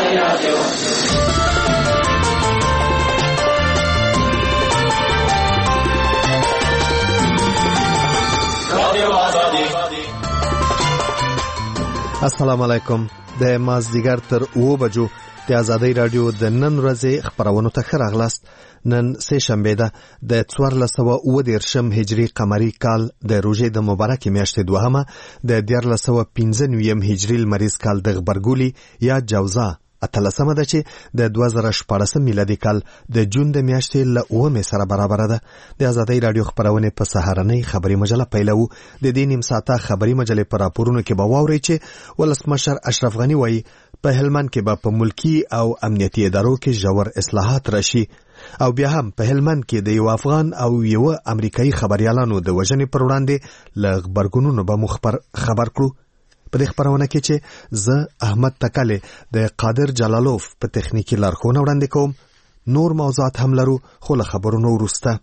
السلام علیکم. د مازدیګر تر 2 بجو د آزادۍ رادیو د نن ورځې خبرونو ته ښه راغلاست. نن سه شنبه ده د 1419 هجري قمري کال د روژې د مبارکې میاشتې دوهمه د 1495 هجري لمریز کال د غبرګولي یا جوزا اتلسمه ده چې د 2014 میلادي کال د جون د میاشتې له 9 سره برابر ده. د آزادۍ رادیو خبرونه په سهارنۍ خبري مجله پیلو. د دې نیم ساعته خبري مجلې پر راپورونو کې به واوري چې ولسمشر اشرف غنی وایي په هلمند کې به په ملکی او امنیتي ادارو کې ژور اصلاحات راشي، او بیا هم په هلمند کې د یو افغان او یو امریکایي خبريالانو د وژنې پر وړاندې له غبرګونونو به خبر کړو. په دې خبرونه کې چې زه احمد تکاله د قادر جلالوف په تخنیکی لارښوونه وړاندې کوم. نور موضوعات هم لرو، خو له خبرونو وروسته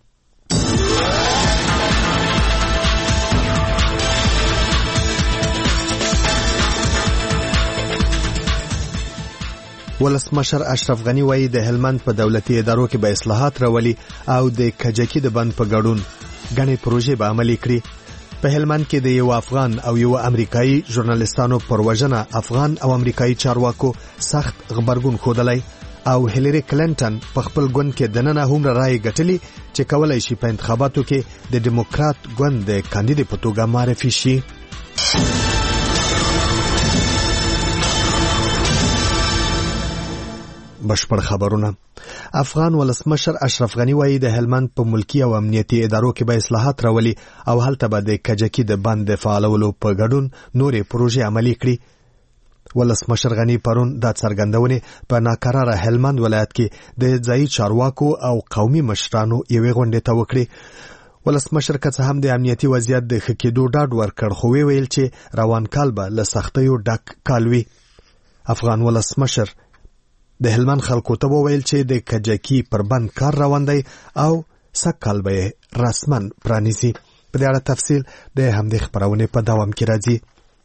ولسمشر اشرف غنی وایي د هلمند په دولتي ادارو کې به اصلاحات راولي او د کجکی د بند په ګډون غني پروژې به عملي کړي. په هلمند کې د یو افغان او یو امریکایي ژورنالیستانو پر وژنه افغان او امریکایي چارواکو سخت غبرګون ښودلی، او هیلری کلینټن په خپل ګوند کې دننه هومره رای ګټلي چې کولای شي په انتخاباتو کې د ډیموکرات ګوند د کاندید په توګه معرفي شي. بشپړ خبرونه. افغان ولسمشر اشرف غنی وایي د هلمند په ملکی او امنیتي ادارو کې به اصلاحات راولي او هلته به د کجکی د بند فعالولو په ګډون نورې پروژې عملي کړي. ولسمشر غنی پرون دا څرګندونه په ناکراره هلمند ولایت کې د ځایي چارواکو او قومي مشرانو یوې غونډې ته وکړي. ولسمشر که څه هم د امنیتي وضعیت د ښه کېدو ډاډ ورکړ، خو ویل چې روان کال به له سختیو ډک کال وي. افغان ولسمشر د هلمند خلکو ته وویل چې د کجکی پر بند کار روان دی او سکهال به رسمن پرانیزي. په دې اړه تفصیل د همدې خبرونه په دوام کې راځي.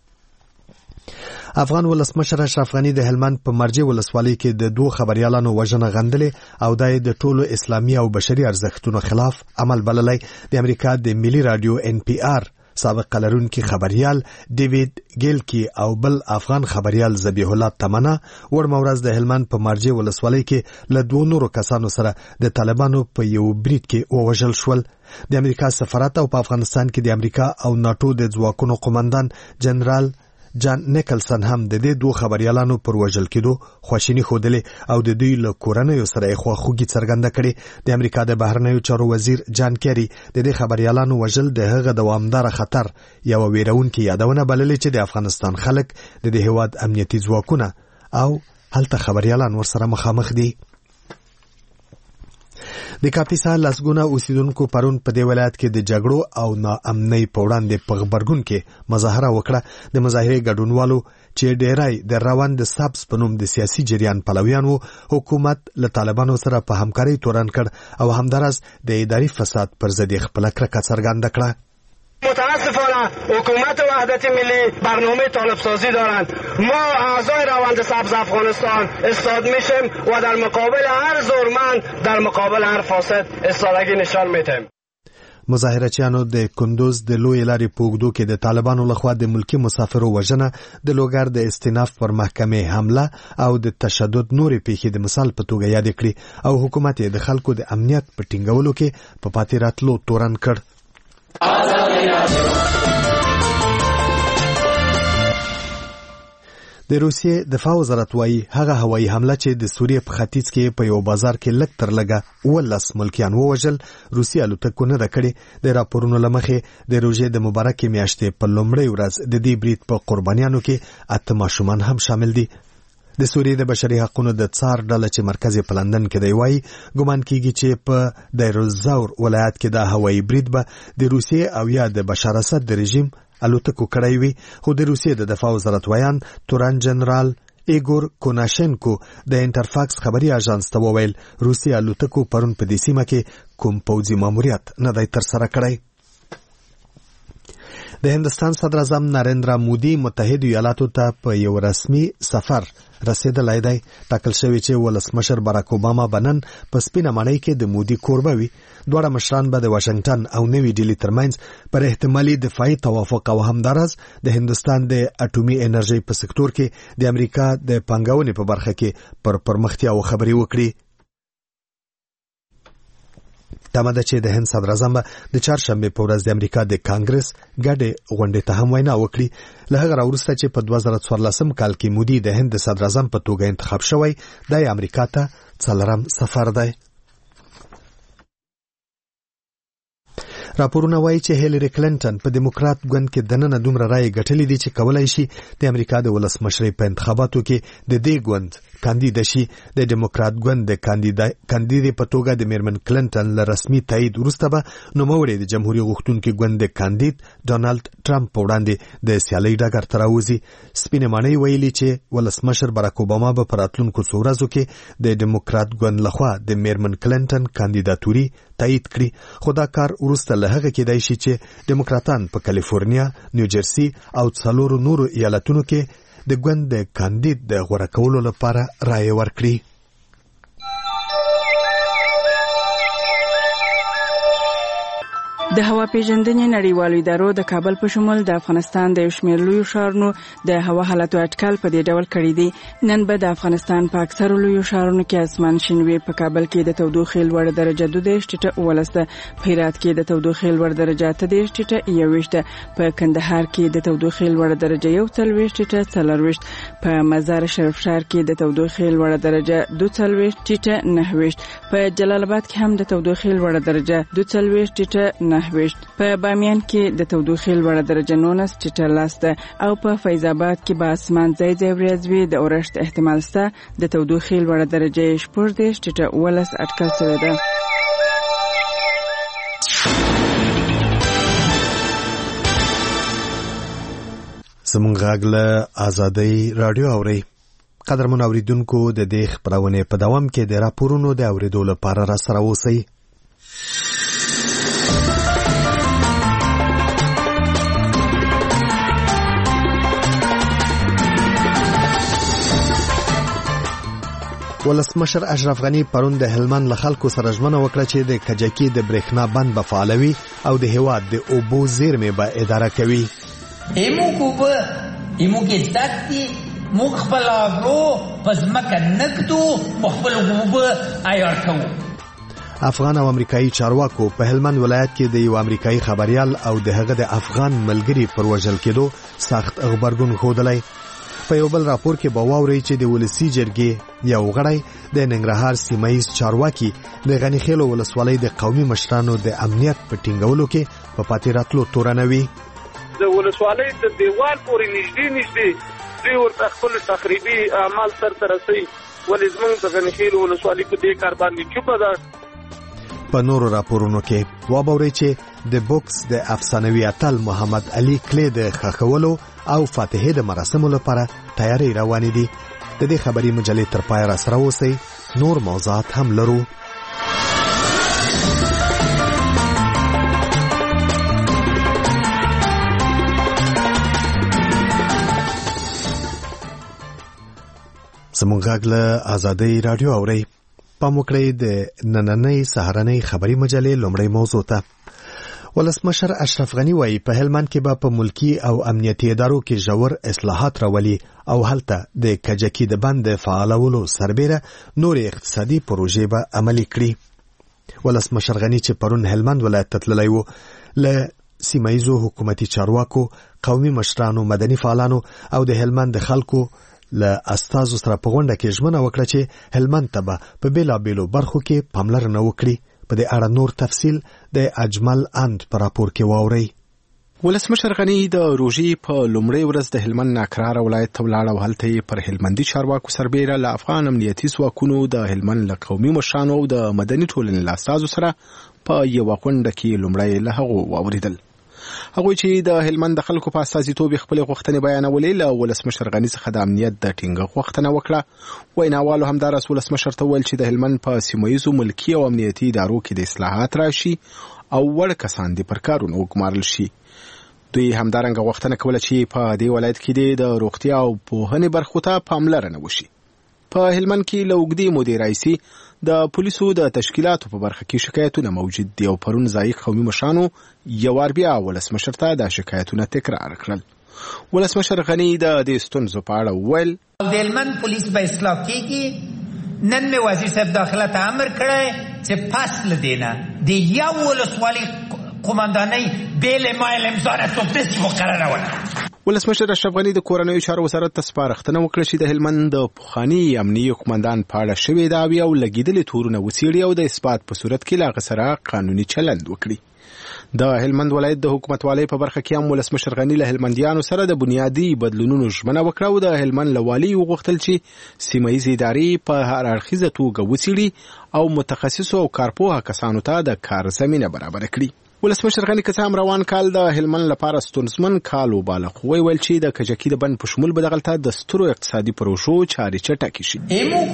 افغان ولسمشر اشرف غنی د هلمند په مرجع ولسوالۍ کې د 2 خبريالانو وژنه غندلې او د ټولو اسلامي او بشري ارزښتونو خلاف عمل بللی. د امریکا د ملي رادیو NPR سابق لرونکي خبريال ډیوید ګیلکی او بل افغان خبريال ذبیح الله تمنا ورمورز د هلمند په مرجع ولسوالۍ کې له 2 نورو کسانو سره د طالبانو په یو برید کې ووژل شول. د امریکا سفارت او په افغانستان کې د امریکا او ناتو د ځواکونو قومندان جنرال جان نیکلسن هم د دې 2 خبريالانو پر وژل کېدو خواشیني ښودلې او د دوی له کورنیو سره خواخوږي څرګنده کړې. د امریکا د بهرنیو چارو وزیر جان کیری د دې خبريالانو وژل د هغه دوامدار خطر یو ویرونکې یادونه بللې چې د افغانستان خلک د دې هیواد امنیتي ځواکونه او هلته خبريالان ورسره مخامخ دي. د کاپیسا لسګونه اوسیدونکو پرون په دې ولایت کې د جګړو او ناامنۍ په وړاندې په غبرګون کې مظاهره وکړه. د مظاهرې ګډونوالو چې ډیری د روان د سبز په نوم د سیاسي جریان پلویان وو، حکومت له طالبانو سره په همکارۍ تورن کړ او همدارس د اداري فساد پر ضد خپل کرکه څرګنده کړه. متاسفانه حکومت وحدت ملی برنامه طالب سازی دارند. ما اعضای روند سبز افغانستان استاد میشیم و در مقابل هر زورمند، در مقابل هر فاسد استادگی نشان میدیم. مظاهرچیانو د کندوز د لوی لارې په اوږدو کې د طالبانو لخوا د ملکی مسافرو وژنه، د لوګر د استیناف پر محکمې حمله او د تشدد نورې پیښې د مثال په توګه یاد کړې او حکومت د خلکو د امنیت په ټینګولو کې په پاتې راتلو تورن کړ. د روسیې دفاع وزارت وایي هغه هوایي حمله چې د سوریې په ختیځ کې په یو بازار کې لږ تر لږه 19 ملکیان ووژل، روسیې الوتکو نه ده کړې. د راپورونو له مخې د روژې د مبارکې میاشتې په لومړۍ ورځ د دې برید په قربانیانو کې 8 ماشومان هم شامل دي. د سوریې د بشري حقوقو د څار ډله چې مرکز په لندن کې دی وایي ګومان کیږي چې په دایرالزور ولایت کې د هوایي برید به د روسیې او یا د بشار اسد د رژیم الوتکو کړی وي. خو د روسیې د دفاع وزارت ویان توران جنرال ایګور کوناشنکو د انټرفاکس خبري اژانس ته وویل روسیې الوتکو پرون په دې سیمه کې کوم پوځي ماموریت نه دی ترسره کړی. د هندستان صدر اعظم نریندرا مودي متحده ایالاتو ته په یو رسمي سفر رسیدلی دی. ټاکل شوی چې ولسمشر باراک اوباما بنن په سپینه ماڼۍ کې د مودي کوربه وي. دواړه مشران به د واشنگټن او نوې ډیلي ترمنځ پر احتمالي دفاعي توافق او همداراز د هندستان د اټومي انرژي په سکتور کې د امریکا د پانګونې په برخه کې پر پرمختیاو خبرې وکړي. تمه ده چې د هند صدر اعظم د چهارشنبې په ورځ د امریکا د کانګرس ګډې غونډې ته هم وینا وکړي. له هغه راوروسته چې په 2014 کال کې مودي د هند د صدر اعظم په توګه انتخاب شوی، د امریکا ته څلورم سفر دی. راپورونه وایي چې هیلری کلینټن په دیموکرات ګوند کې دننه دومره رایې ګټلې دي چې کولای شي د امریکا د ولسمشرۍ په انتخاباتو کې د دې ګوند کاندید شي. د دیموکرات ګوند د کاندید په توګه د میرمن کلینټن له رسمي تایید وروسته به نوموړی د جمهوریت غوښتونکي ګوند د کاندید ډونالد ټرمپ په وړاندې د سیالۍ ډګر ته راوځي. سپینې ماڼۍ ویلي چې ولسمشر باراک اوباما به په راتلونکو څو ورځو کې د دیموکرات ګوند لخوا د میرمن کلینټن کاندیداتوري تایید کړي، خو دا کار وروسته له هغه کېدای شي چې دیموکراتان په کالیفورنیا، نیوجرسي او 4 نورو ایالتونو کې د ګوند د کاندید د غوره کولو لپاره رایې ورکړي. د هوا پیژندنې نړیوالو ادارو د کابل په شمول د افغانستان د یو شمېر لویو ښارونو د هوا حالاتو اټکل په دې ډول کړی دی. نن به د افغانستان په اکثرو لویو ښارونو کې اسمان شین وي. په کابل کې د تودوخې لوړه درجه 22.19 ده، په هرات کې د تودوخې لوړه درجه 28.21 ده، په کندهار کې د تودوخې لوړه درجه 41.40، په مزار شریف ښار کې د تودوخې لوړه درجه 42.29، په جلال آباد کې هم د تودوخې لوړه درجه 42.9، په بامیان کې د تودوخې لوړه درجه 19.10 ده، او په فیض آباد کې به اسمان ځای ځای وریځ وي. د اورښت احتمال شته. د تودوخې لوړه درجه 14.18 اټکل شوې ده. زمونږ غږ له آزادۍ رادیو اورئ. قدرمن اوریدونکو، د دې خپرونې په دوام کې د راپورونو د اوریدو لپاره را سره اوسئ. ولسمشر اشرف غنی پرون د هلمند له خلکو سره ژمنه وکړه چې د کجکي د برېښنا بند به فعالوي او د هیواد د اوبو زیرمې به اداره کوي. ایمو کې داتي موږ خپل آبرو په ځمکه نږدو، خپل اوبه عیار کوو. افغان او امریکایي چارواکو په هلمند ولایت کې د یو امریکایي خبريال او د هغه د افغان ملګري پر وژل کېدو سخت غبرګون ښودلی. په یو بل راپور کې به واورئ چې د ولسي جرګې یو غړی د ننګرهار سیمایي چارواکي د غني خیلو ولسوالۍ د قومي مشرانو د امنیت په ټینګولو کې په پاتې راتلو تورنوي. د ولسوالۍ د دیوال پورې نږدې دوی ورته خپل تخریبي اعمال سرته رسوي، ولې زموږ د غني خیلو ولسوالۍ په دې کار باندې چوپه ده. په نورو راپورونو کې واورئ چې د بوکس د افسانوي اتل محمد علي کلی د ښخولو او فاتحې د مراسمو لپاره تیاری روانې دي. د دې خبري مجلې تر پای را سره اوسئ. نور موضوعات هم لرو. زمونږ غږ له آزادۍ رادیو اورئ. پام وکړئ د نننۍ سهارنۍ خبري مجلې لومړی موضوع ته. ولسمشر اشرف غنی وایي په هلمند کې به په ملکی او امنیتي ادارو کې ژور اصلاحات راولي او هلته د کجکي د بند فعالولو سربېره نور اقتصادي پروژې به عملي کړي. ولسمشر غنی چې پرون هلمند ولایت ته تللی و، له سیمایزو حکومتي چارواکو، قومي مشرانو، مدني فعالانو او د هلمند د خلکو له استازو سره په غونډه کې ژمنه وکړه چې هلمند ته به په بیلابیلو برخو کې پاملرنه وکړي. په دې اړه نور تفصیل د اجمل اند په راپور کې واورئ. ولسمشر غنی د روژې په لومړۍ ورځ د هلمند ناکرار ولایت ته ولاړ او هلته پر هلمندي چارواکو سربېره له افغان امنیتي ځواکونو، د هلمند له قومي مشرانو او د مدني ټولنې له استازو سره په یوه غونډه کې لومړی له هغو واورېدل. هغوی چې د هلمند د خلکو په استازیتوب خپلې غوښتنې بیانولې، له ولسمشر غني څخه د امنیت د ټینګښت غوښتنه وکړه. ویناوالو همداراز ولسمشر ته وویل چې د هلمند په سیمهییزو ملکي او امنیتي ادارو کې د اصلاحات راشي او وړ کسان دې پر کارونو وګمارل شي. دوی همدارنګه غوښتنه کوله چې په دې ولایت کې د روغتیا او پوهنې برخو ته پاملرنه وشي. په هلمند کې له اوږدې مودې راهیسې د پولیسو د تشکیلاتو په برخه کې شکایتونه موجود دي او پرون ځایي قومي مشرانو یو وار بیا ولسمشر ته دا شکایتونه تکرار کړل. ولسمشر غني د دې ستونزو په اړه وویل د هلمند پولیس به اصلاح کېږي. نن مې وزیر صاحب داخله ته امر کړی چې پس له دې نه د یو ولسوالي قمندانۍ بېلې مایل امضا نه څوک داسې مقرره وکړي. ولسمشر اشرف غني د کورنیو چارو وزارت ته سپارښتنه وکړه چې د هلمند د پخواني امنیي قمندان په اړه شوې دعوې او لګېدلې تورونه وڅېړي او د اثبات په صورت کې له هغه سره قانوني چلند وکړي. د هلمند ولایت د حکومتوالۍ په برخه کې هم ولسمشر غني له هلمندیانو سره د بنیادي بدلونونو ژمنه وکړه او د هلمند له والي وغوښتل چې سیمه ییزې ادارې په هر اړخیزه توګه وڅېړي او متخصصو او کارپوهه کسانو ته د کار زمینه برابره کړي. ولسمشر غني که څه هم روان کال د هلمند لپاره ستونزمن کال وباله، خو ویل چې د کجکي د بند په شمول به دغلته د سترو اقتصادي پروژو چارې چټکې شي.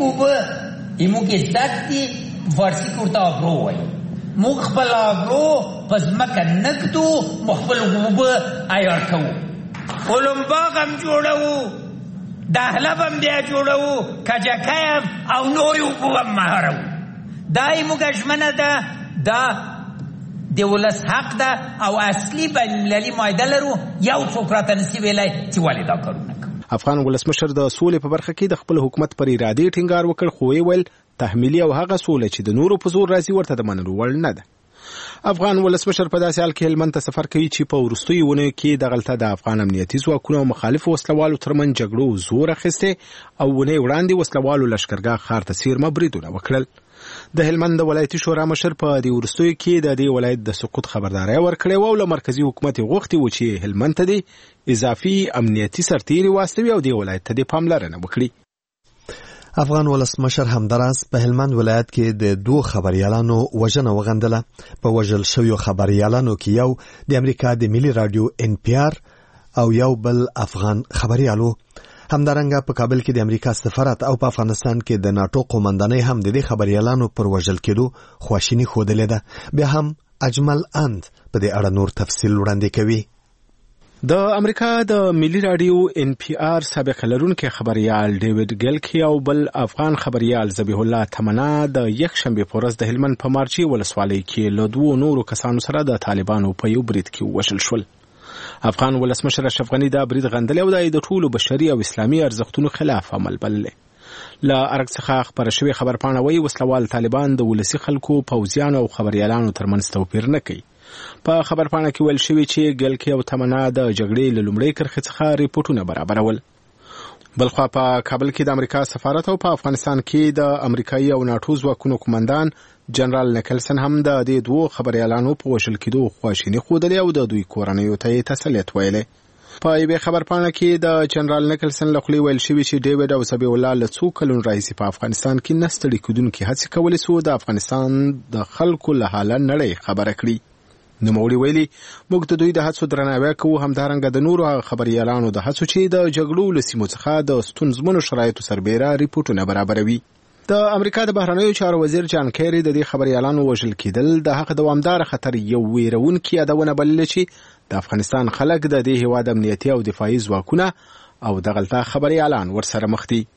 ایمو کې ذاتي فارسي کورته آبرو وایي. موږ خپل آبرو په ځمکه نږدو، موږ خپل اوبه عیار کوو. اولمباغ هم جوړوو، دهلب هم بیا جوړوو، کجکی هم او نورې اوبه هم مهاروو. دا ایموږ ژمنه ده، دا د ولس حق ده او اصلي بین المللي معاهده لرو. یو څوک راته نشي ویلی چې ولې دا کارونه کوو. افغان ولسمشر د سولې په برخه کې د خپل حکومت پر ارادې ټینګار وکړ، خو ویل تحمیلي او هغه سوله چې د نورو په زور راځي ورته د منلو وړ نه ده. افغان ولسمشر په داسې حال کې هلمند ته سفر کوي چې په وروستیو اونیو کې دغلته د افغان امنیتي ځواکونو او مخالفو وسلوالو ترمنځ جګړو زور اخیستی او اونۍ وړاندې وسلوالو لښکرګاه ښار ته څیرمه بریدونه وکړل. د هلمند ولایتي شورا مشر په دې وروستیو کې د دې ولایت د سقوط خبرداری ورکړې او له مرکزي حکومت غوښتي و چې هلمند ته د اضافي امنیتي سرتیري واستوي او دې ولایت ته د پاملرنه وکړي. افغان ولسمشر همداراز په هلمند ولایت کې د دوه خبريالانو وژنه وغندله. په وژل شویو خبريالانو کې یو د امریکا د ملي رادیو NPR او یو بل افغان خبريالو. همدارنګه په کابل کې د امریکا سفارت او په افغانستان کې د ناتو قومندانۍ هم د دې خبريالانو پر وژل کېدو خواشیني ښودلې ده. بیا هم اجمل اند په دې اړه نور تفصیل وړاندې کوي. د امریکا د ملي رادیو NPR سابق لرونکي خبريال ډیوډ ګلکی او بل افغان خبريال ذبیح الله تمنا د یکشنبه په ورځ د هلمند په مارچي ولسوالۍ کې له دوه نورو کسانو سره د طالبانو په یو برید کې وژل شول. افغان ولسمشر اشرف غني دا برید غندلی او د ټولو بشري او اسلامي ارزښتونو خلاف عمل بللی. له ارګ څخه خبره شوې خبرپاڼه وایي وسلوال طالبان د ولسي خلکو پوځیانو او خبريالانو ترمنځ توپیر نه کوي. په خبرپاڼه کې ویل شوی چې ګلکی او تمنا د جګړې له لومړۍ کرښې څخه ریپورټونه برابرول. بلخوا په کابل کې د امریکا سفارت او په افغانستان کې د امریکایي او ناتو ځواکونو قومندان جنرال نیکلسن هم د دې دوه خبريالانو په وژل کېدو خواشیني ښودلې او د دوی کورنیو ته تسلیت ویلې. په یوې خبرپاڼه کې د جنرال نیکلسن له خولې ویل شوي چې ډیوډ او ذبیح الله له څو کلونو راهیسې په افغانستان کې نه ستړي کېدونکې هڅې کولې څو د افغانستان د خلکو له حاله نړۍ خبره کړي. نوموړي ویلي موږ د دوی د هڅو درناوی کوو، همدارنګه د نورو خبريالانو د هڅو چې د جګړو له سیمو څخه د ستونزمنو شرایطو سربیره ریپورټونه برابروي. د امریکا د بهرنیو چارو وزیر جان کیری د دې خبريالانو وژل کېدل د هغه دوامدار خطر یو ویرونکي یادونه بللې چې د افغانستان خلک د دې هیواد امنیتي او دفاعي ځواکونه او دغلته خبريالان ورسره مخ دي.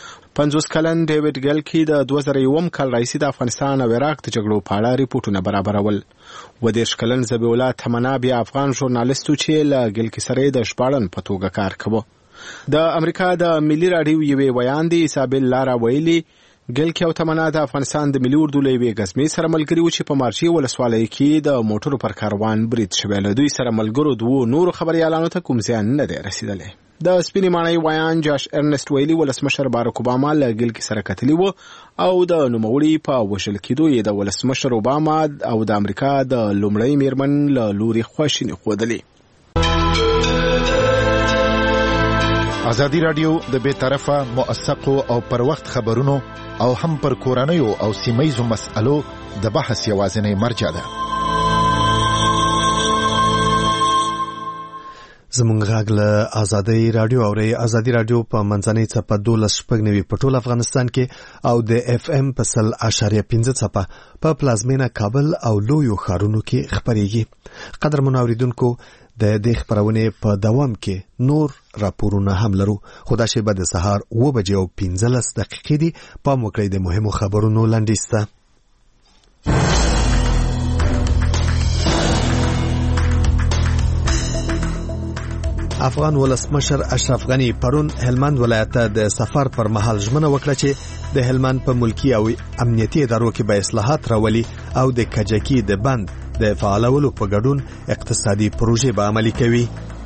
50 کلن ډیوډ ګلکی د 2001 کال راهیسې د افغانستان او عراق د جګړو په اړه ریپورټونه برابرول. 30 کلن ذبیح الله تمنا بیا افغان ژورنالیستو چې له ګلکی سره د شپاړن په توګه کار کوي. د امریکا د ملي رادیو یوې ویان دی ایسابل لارا ویلي ګلکی او تمنا د افغانستان د ملي اردو له یوې غزمې سره ملګري و چې په مارچي ولسوالۍ کې د موټرو پر کاروان برید شوی. له دوی سره ملګرو دوه نورو خبريالانو ته کوم زیان نه دی رسیدلی. د سپینې ماڼۍ ویان جاش ارنست ویلي ولسمشر باراک اوباما له ګلکی سره کتلی و او د نوموړي په وژل کېدو یې د ولسمشر اوباما او د امریکا د لومړۍ میرمن له لوري خواشیني ښودلې. ازادي رادیو د بې طرفه موثقو او پر وخت خبرونو او هم پر کورنیو او سیمایزو مسألو د بحث یوازینی مرجع ده. زمونږ غږ له ازادي رادیو اوري. ازادي رادیو په منځنۍ څپه 12.9 په ټول افغانستان کې او د FM په 100.5 څپه په پلازمینه کابل او لویو ښارونو کې خبريږي. قدرمن اوریدونکو د دې خبرونې په دوام کې نور راپورونه هم لرو، خو دا شیبه د سهار 7:15 دي. پام وکړئ د مهمو خبرونو لنډیز ته. افغان ولسمشر اشرف غنی پرون هلمند ولایت ته د سفر پر مهال ژمنه وکړه چې د هلمند په ملکی او امنیتي ادارو کې به اصلاحات راولي او د کجکی د بند د فعالولو په ګډون اقتصادي پروژې به عملي کوي.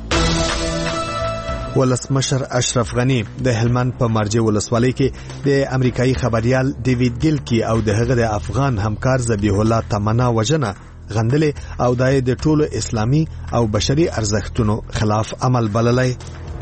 ولسمشر اشرف غنی د هلمند په مرجع ولسوالۍ کې د امریکایي خبريال ډیوید ګیلکی او د هغه د افغان همکار ذبیح الله تمنا وجنه غندلې او دای د ټولو اسلامي او بشري ارزښتونو خلاف عمل بللی.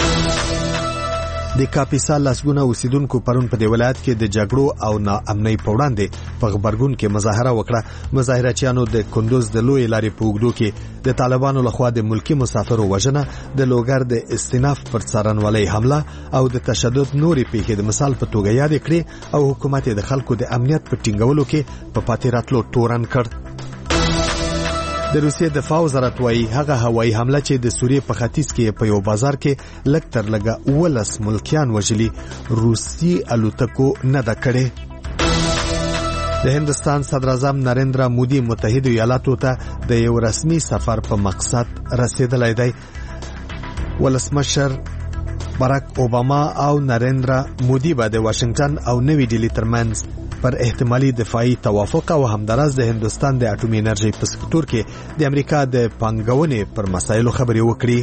د کاپیسا لاسګونه اوسیدونکو پرون په دې ولایت کې د جګړو او ناامنۍ په وړاندې په غبرګون کې مظاهره وکړه. مظاهرچیانو د کندوز د لوی لارې په اوږدو کې د طالبانو لخوا د ملکی مسافرو وژنه، د لوګر د استیناف پر څارنوالۍ حمله او د تشدد نورې پیښې د مثال په توګه یاد کړې او حکومت د خلکو د امنیت په ټینګولو کې په پاتې راتلو تورن کړ. د روسیې دفاع وزارت وايي هغه هوایي حمله چې د سوریې په ختیځ کې په یو بازار کې لږ تر لږه 19 ملکیان وژلي روسي الوتکو نه ده کړې. د هندستان صدر اعظم نریندرا مودي متحده ایالاتو ته د یو رسمي سفر په مقصد رسیدلی دی. ولسمشر باراک اوباما او نریندرا مودي به د واشنگټن او نوې ډیلي ترمنځ پر احتمالي دفاعي توافق او همداراز د هندستان د اټومي انرژي په سکتور کې د امریکا د پانګونې پر مسایلو خبرې وکړي.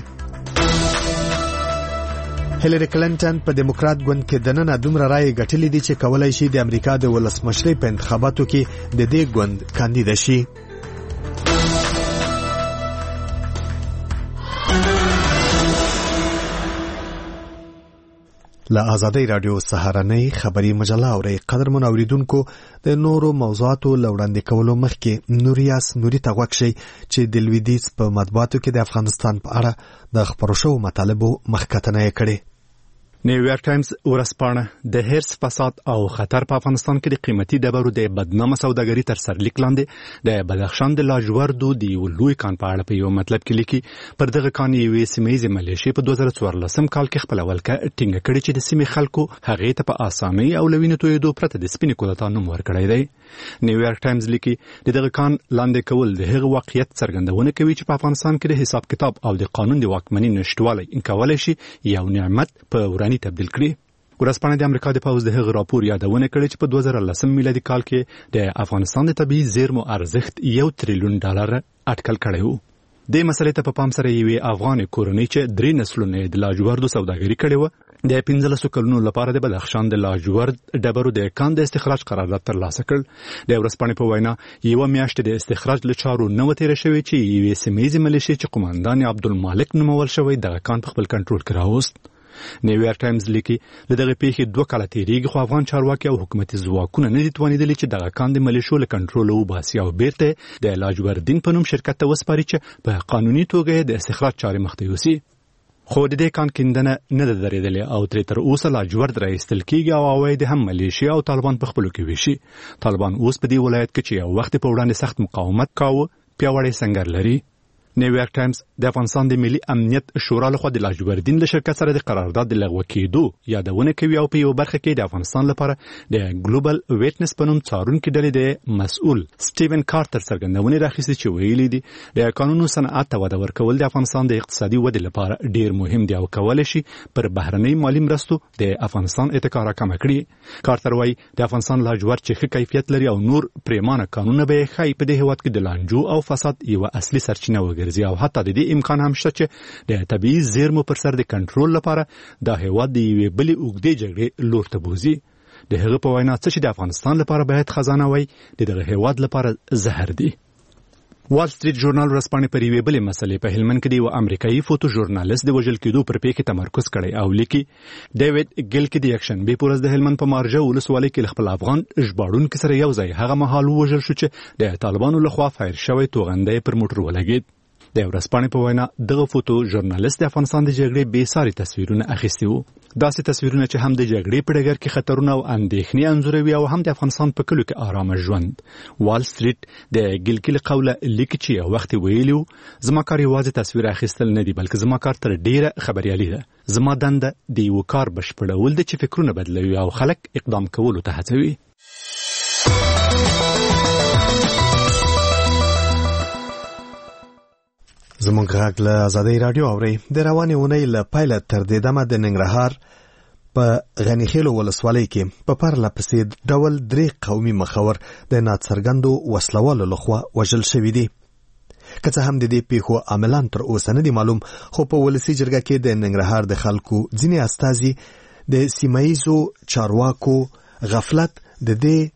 هیلری کلینټن په دیموکرات ګوند کې دننه دومره رائے ګټلې دي چې کولای شي د امریکا د ولسمشرۍ په انتخاباتو کې د دې ګوند کاندید شي. له آزادۍ رادیو سهارنۍ خبری مجله اوري. قدرمن اوریدونکو د نورو موضوعاتو لوړاندې کولو مخکې نوریاس نوري ته غوښ شي چې د لویدیځ په مطبوعاتو کې د افغانستان په اړه د خبرو شوو مطالبو مخکتنه کړي. نیویارک ټایمز ورځپاڼه د هرس فساد او خطر په افغانستان کې د قیمتي ډبرو د بدنامه سوداګري تر سرلیک لاندې د بدخشان د لاجوردو د یو لوی کان په اړه په یو مطلب کې لیکي. پر دغه کان یوې سیمه‌یزې ملیشې په 2014 کال کې خپل ولکه ټینګه کړې چې د سیمې خلکو هغې ته په اسامۍ او له وینې تویېدو پرته د سپینې کودتا نوم ورکړی دی. نیویارک ټایمز لیکي د دغه کان لاندې کول د هغه واقعیت څرګندونه کوي چې په افغانستان کې د حساب کتاب او د قانون د واکمنۍ نشټوالی کولای شي یو نعمت په وراني تبدیل کړي. ورځپاڼه د امریکا د پوځ د هغه راپور یادونه کړې چې په 2010 میلادي کال کې د افغانستان د طبیعي زیرمو ارزښت $1 تریلیون اټکل کړی و. د مسلې ته په پام سره یوې افغان کورنۍ چې 3 نسلونه د لاجوردو سوداګري کړې و د 15 کلونو لپاره د بدخشان د لاجورد ډبرو د کان د استخراج قرارداد ترلاسه کړ. د ورځپاڼې په وینا یو میاشت د استخراج له چارو نه وتیره شوې چې یوې سیمه‌یزې ملیشې چې قوماندان عبدالمالک نومول شوی دغه کان په خپل کنټرول کې راوست. نیویارک ټایمز لیکي له دغه پیښې 2 کاله تیریږي خو افغان چارواکي او حکومتي ځواکونه نه دي توانیدلي چې دغه کان د ملیشو له کنټرول وباسي او بیرته د لاجوردین په نوم شرکت ته وسپاري چې په قانوني توګه د استخراج چارې مخته یوسي. خو د دې کان کیندنه نه ده درېدلې او تر اوسه لاجورد راایستل کیږي او عواید هم ملیشیا او طالبان په خپلو کې ویشي. طالبان اوس په دې ولایت کې چې یو وخت په وړاندې سخت مقاومت کاوه پیاوړی سنگر لري. نیویارک ټایمز د افغانستان د ملي امنیت شورا لخوا د لاجوردین له شرکت سره د قرارداد د لغوه کېدو یادونه کوي او په یو برخه کې د افغانستان لپاره د ګلوبل ویټنس په نوم څارونکي ډلې د مسؤل سټیون کارټر څرګندونې راخیستې چې ویلي دي د قانونو صنعت ته وده ورکول د افغانستان د اقتصادي ودې لپاره ډیر مهم دی او کولای شي پر بهرنۍ مالي مرستو د افغانستان اتکا راکمه کړي. کارټر وايي د افغانستان لاجورد چې ښه کیفیت لري او نور پریمانه قانونونه به ښایي په دې هیواد کې د لانجو او فساد یو اصلي سرچینه وګرځي او حتی د دې امکان هم شته چې د طبیعي زیرمو پر سر د کنټرول لپاره د هیواد د یوې بلې اوږدې جګړې لور ته بوځي. د هغه په وینا څه چې د افغانستان لپاره باید خزانه وای د دغه هیواد لپاره زهر دی. وال سټریټ ژورنال ورځپاڼې پر یوې بلې مسلې په هلمند کې د یو امریکایي فوټو ژورنالیست د وژل کېدو پر پیښې تمرکز کړی او لیکي ډیوډ ګیلکی د یکشنبې په ورځ د هلمند په مارجه ولسوالۍ کې خپل افغان ژباړونکي سره یو ځای هغه مهال ووژل شو چې د طالبانو لخوا فایر شوی توغندی پر موټر ولګېد. د ورځپاڼې په وینا دغه فوټو ژورنالیست د افغانستان د جګړې بې ساري تصویرونه اخیستي وو. داسې تصویرونه چې هم د جګړې په ډګر کې خطرونه او اندېښنې انځوروي او هم د افغانستان په کلو کې آرامه ژوند. وال سټریټ د ګلګل قوله لیکي چې یو وخت ویلو زما کار یوازې تصویر اخیستل نه دی بلکې زما کار تر ډیره خبريالي ده. زما دنده د یو کار بشپړول د چې فکرونه بدلوي او خلک اقدام کولو ته هڅوي. زمونږ غږ له آزادۍ رادیو اورئ. د روانې اونۍ له پیله تر دې دمه د ننګرهار په غنیخیلو ولسوالۍ کې په پرله پسې ډول 3 قومي مخور د ناڅرګندو وسلوالو لخوا وژل شوي دي. که څه هم د دې پیښو عاملان تر اوسه نه دي معلوم، خو په ولسي جرګه کې د ننګرهار د خلکو ځینې استازي د سیمایزو چارواکو غفلت د دې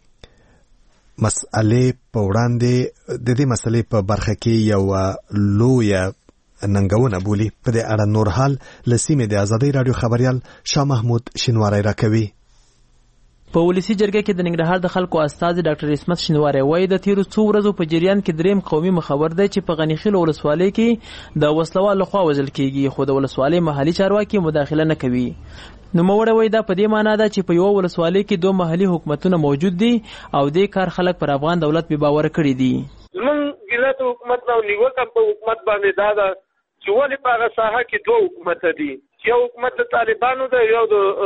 مسئلې په وړاندې د دې مسئلې په برخه کې یو لویه ننګونه بولي. په دې اړه نور حال له سیمې د آزادۍ رادیو خبریال شاه محمود شینواری راکوي. په ولسی جرګه کې د ننګرهار د خلکو استازي ډاکټر اسمت شینواری وایي د تیرو څو ورځو په جریان کې دریم قومي مخور دی چې په غنیخیل ولسوالۍ کې د وسلوال لخوا وژل کیږي، خو د ولسوالۍ محلي چارواکي مداخله نه کوي. نو موړه وایي دا په دې معنی ده چې په یو ولسوالۍ کې 2 محلي حکومتونه موجود دي او دې کار خلک پر افغان دولت به باور کړی دي. زمونږ ګیلت حکومت نو نیوکه په حکومت باندې دا ده چې ولې په هغه ساحه کې 2 حکومت دي، یو حکومت د طالبانو دی یو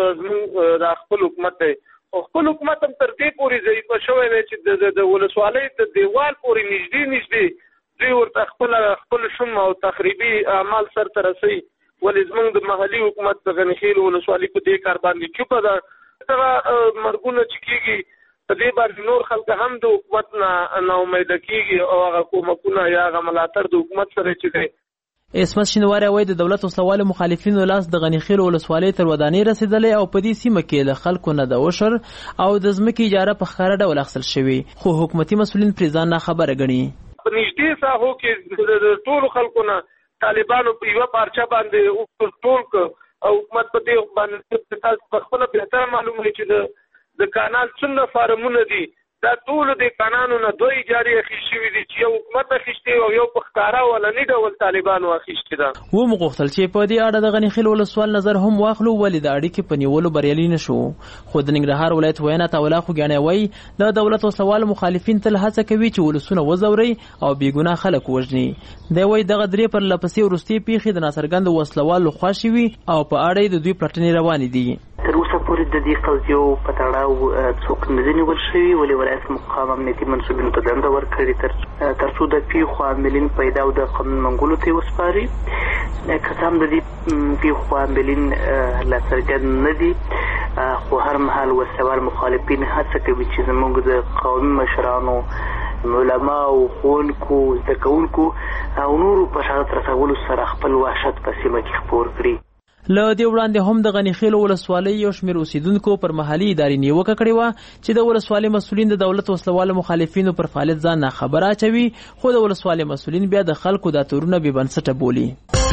د خپل حکومت دی. خپل حکومت هم تر دې پورې ضعیفه شوی دی چې د ولسوالۍ د دیوال پورې نږدې دوی ورته خپل شوم او تخریبي اعمال سرته رسوي. ولې زمونږ د محلي حکومت د غنیخیل ولسوالۍ په دې کار باندې چوپه ده. دغه مرګونه چې کېږي په دې باندې نور خلک هم د حکومت نه امیده کېږي او هغه کومکونه یا هغه ملاتړ د حکومت سره چې دی. اسمت شینواری وایي د دولت وسلوالو مخالفینو لاس د غنیخیل ولسوالۍ تر ودانۍ رسیدلی او په دې سیمه کې له خلکو نه د وشر او د ځمکې اجاره په ښکاره ډول اخیستل شوې، خو حکومتي مسؤلین پرې ځان ناخبره ګڼي. په نږدې ساحو کې د ټولو خلکو نه طالبانو په یوه پارچه باندې ټول او حکومت په دې باندې تاسو په خپله بهتره معلوم وي چې د کانال څومره فارمونه دي، دا ټول د قانونو نه 2 اجارې اخیستې شوي دي چې یو حکومت اخیستې او یو په ښکاره ولني ډول طالبانو اخیستې ده. ومو غوښتل چې په دې اړه د غنیخیل ولسوال نظر هم واخلو ولې د اړیکې په نیولو بریالي نه شو، خو د ننګرهار ولایت وینا تاولا خوګیاڼی وایي د دولت وسلوال مخالفین تل هڅه کوي چې ولسونه وزوري او بېګناه خلک وژني. دی وایي دغه 3 پرله پسې وروستۍ پیښې د ناڅرګندو وسلوالو لخوا شوي او په اړه د دوی پلټنې روانې دي. تر اوسه پورې د دې قضیو په تړاو څوک نه دي نیول شوي، ولې ولایت مقام امنیتي منصوبینو ته دنده ورکړې تر څو د پیښو عاملین پیدا او د قانون منګولو ته وسپاري. که څه هم د دې پیښو عاملین لا څرګند نه دي، خو هر مهال وسلوال مخالفین هڅه کوي چې زموږ د قومي مشرانو، علماو، ښوونکو، زده کوونکو او نورو په شهادت رسولو سره خپل وحشت په سیمه کې خپور کړي. له دې وړاندې هم د غنیخیل ولسوالۍ یو شمېر اوسیدونکو پر محلي ادارې نیوکه کړې وه چې د ولسوالۍ مسؤلین د دولت وسلوالو مخالفینو پر فعالیت ځان ناخبره اچوي، خو د ولسوالۍ مسؤلین بیا د خلکو دا تورونه بې بنسټه بولي.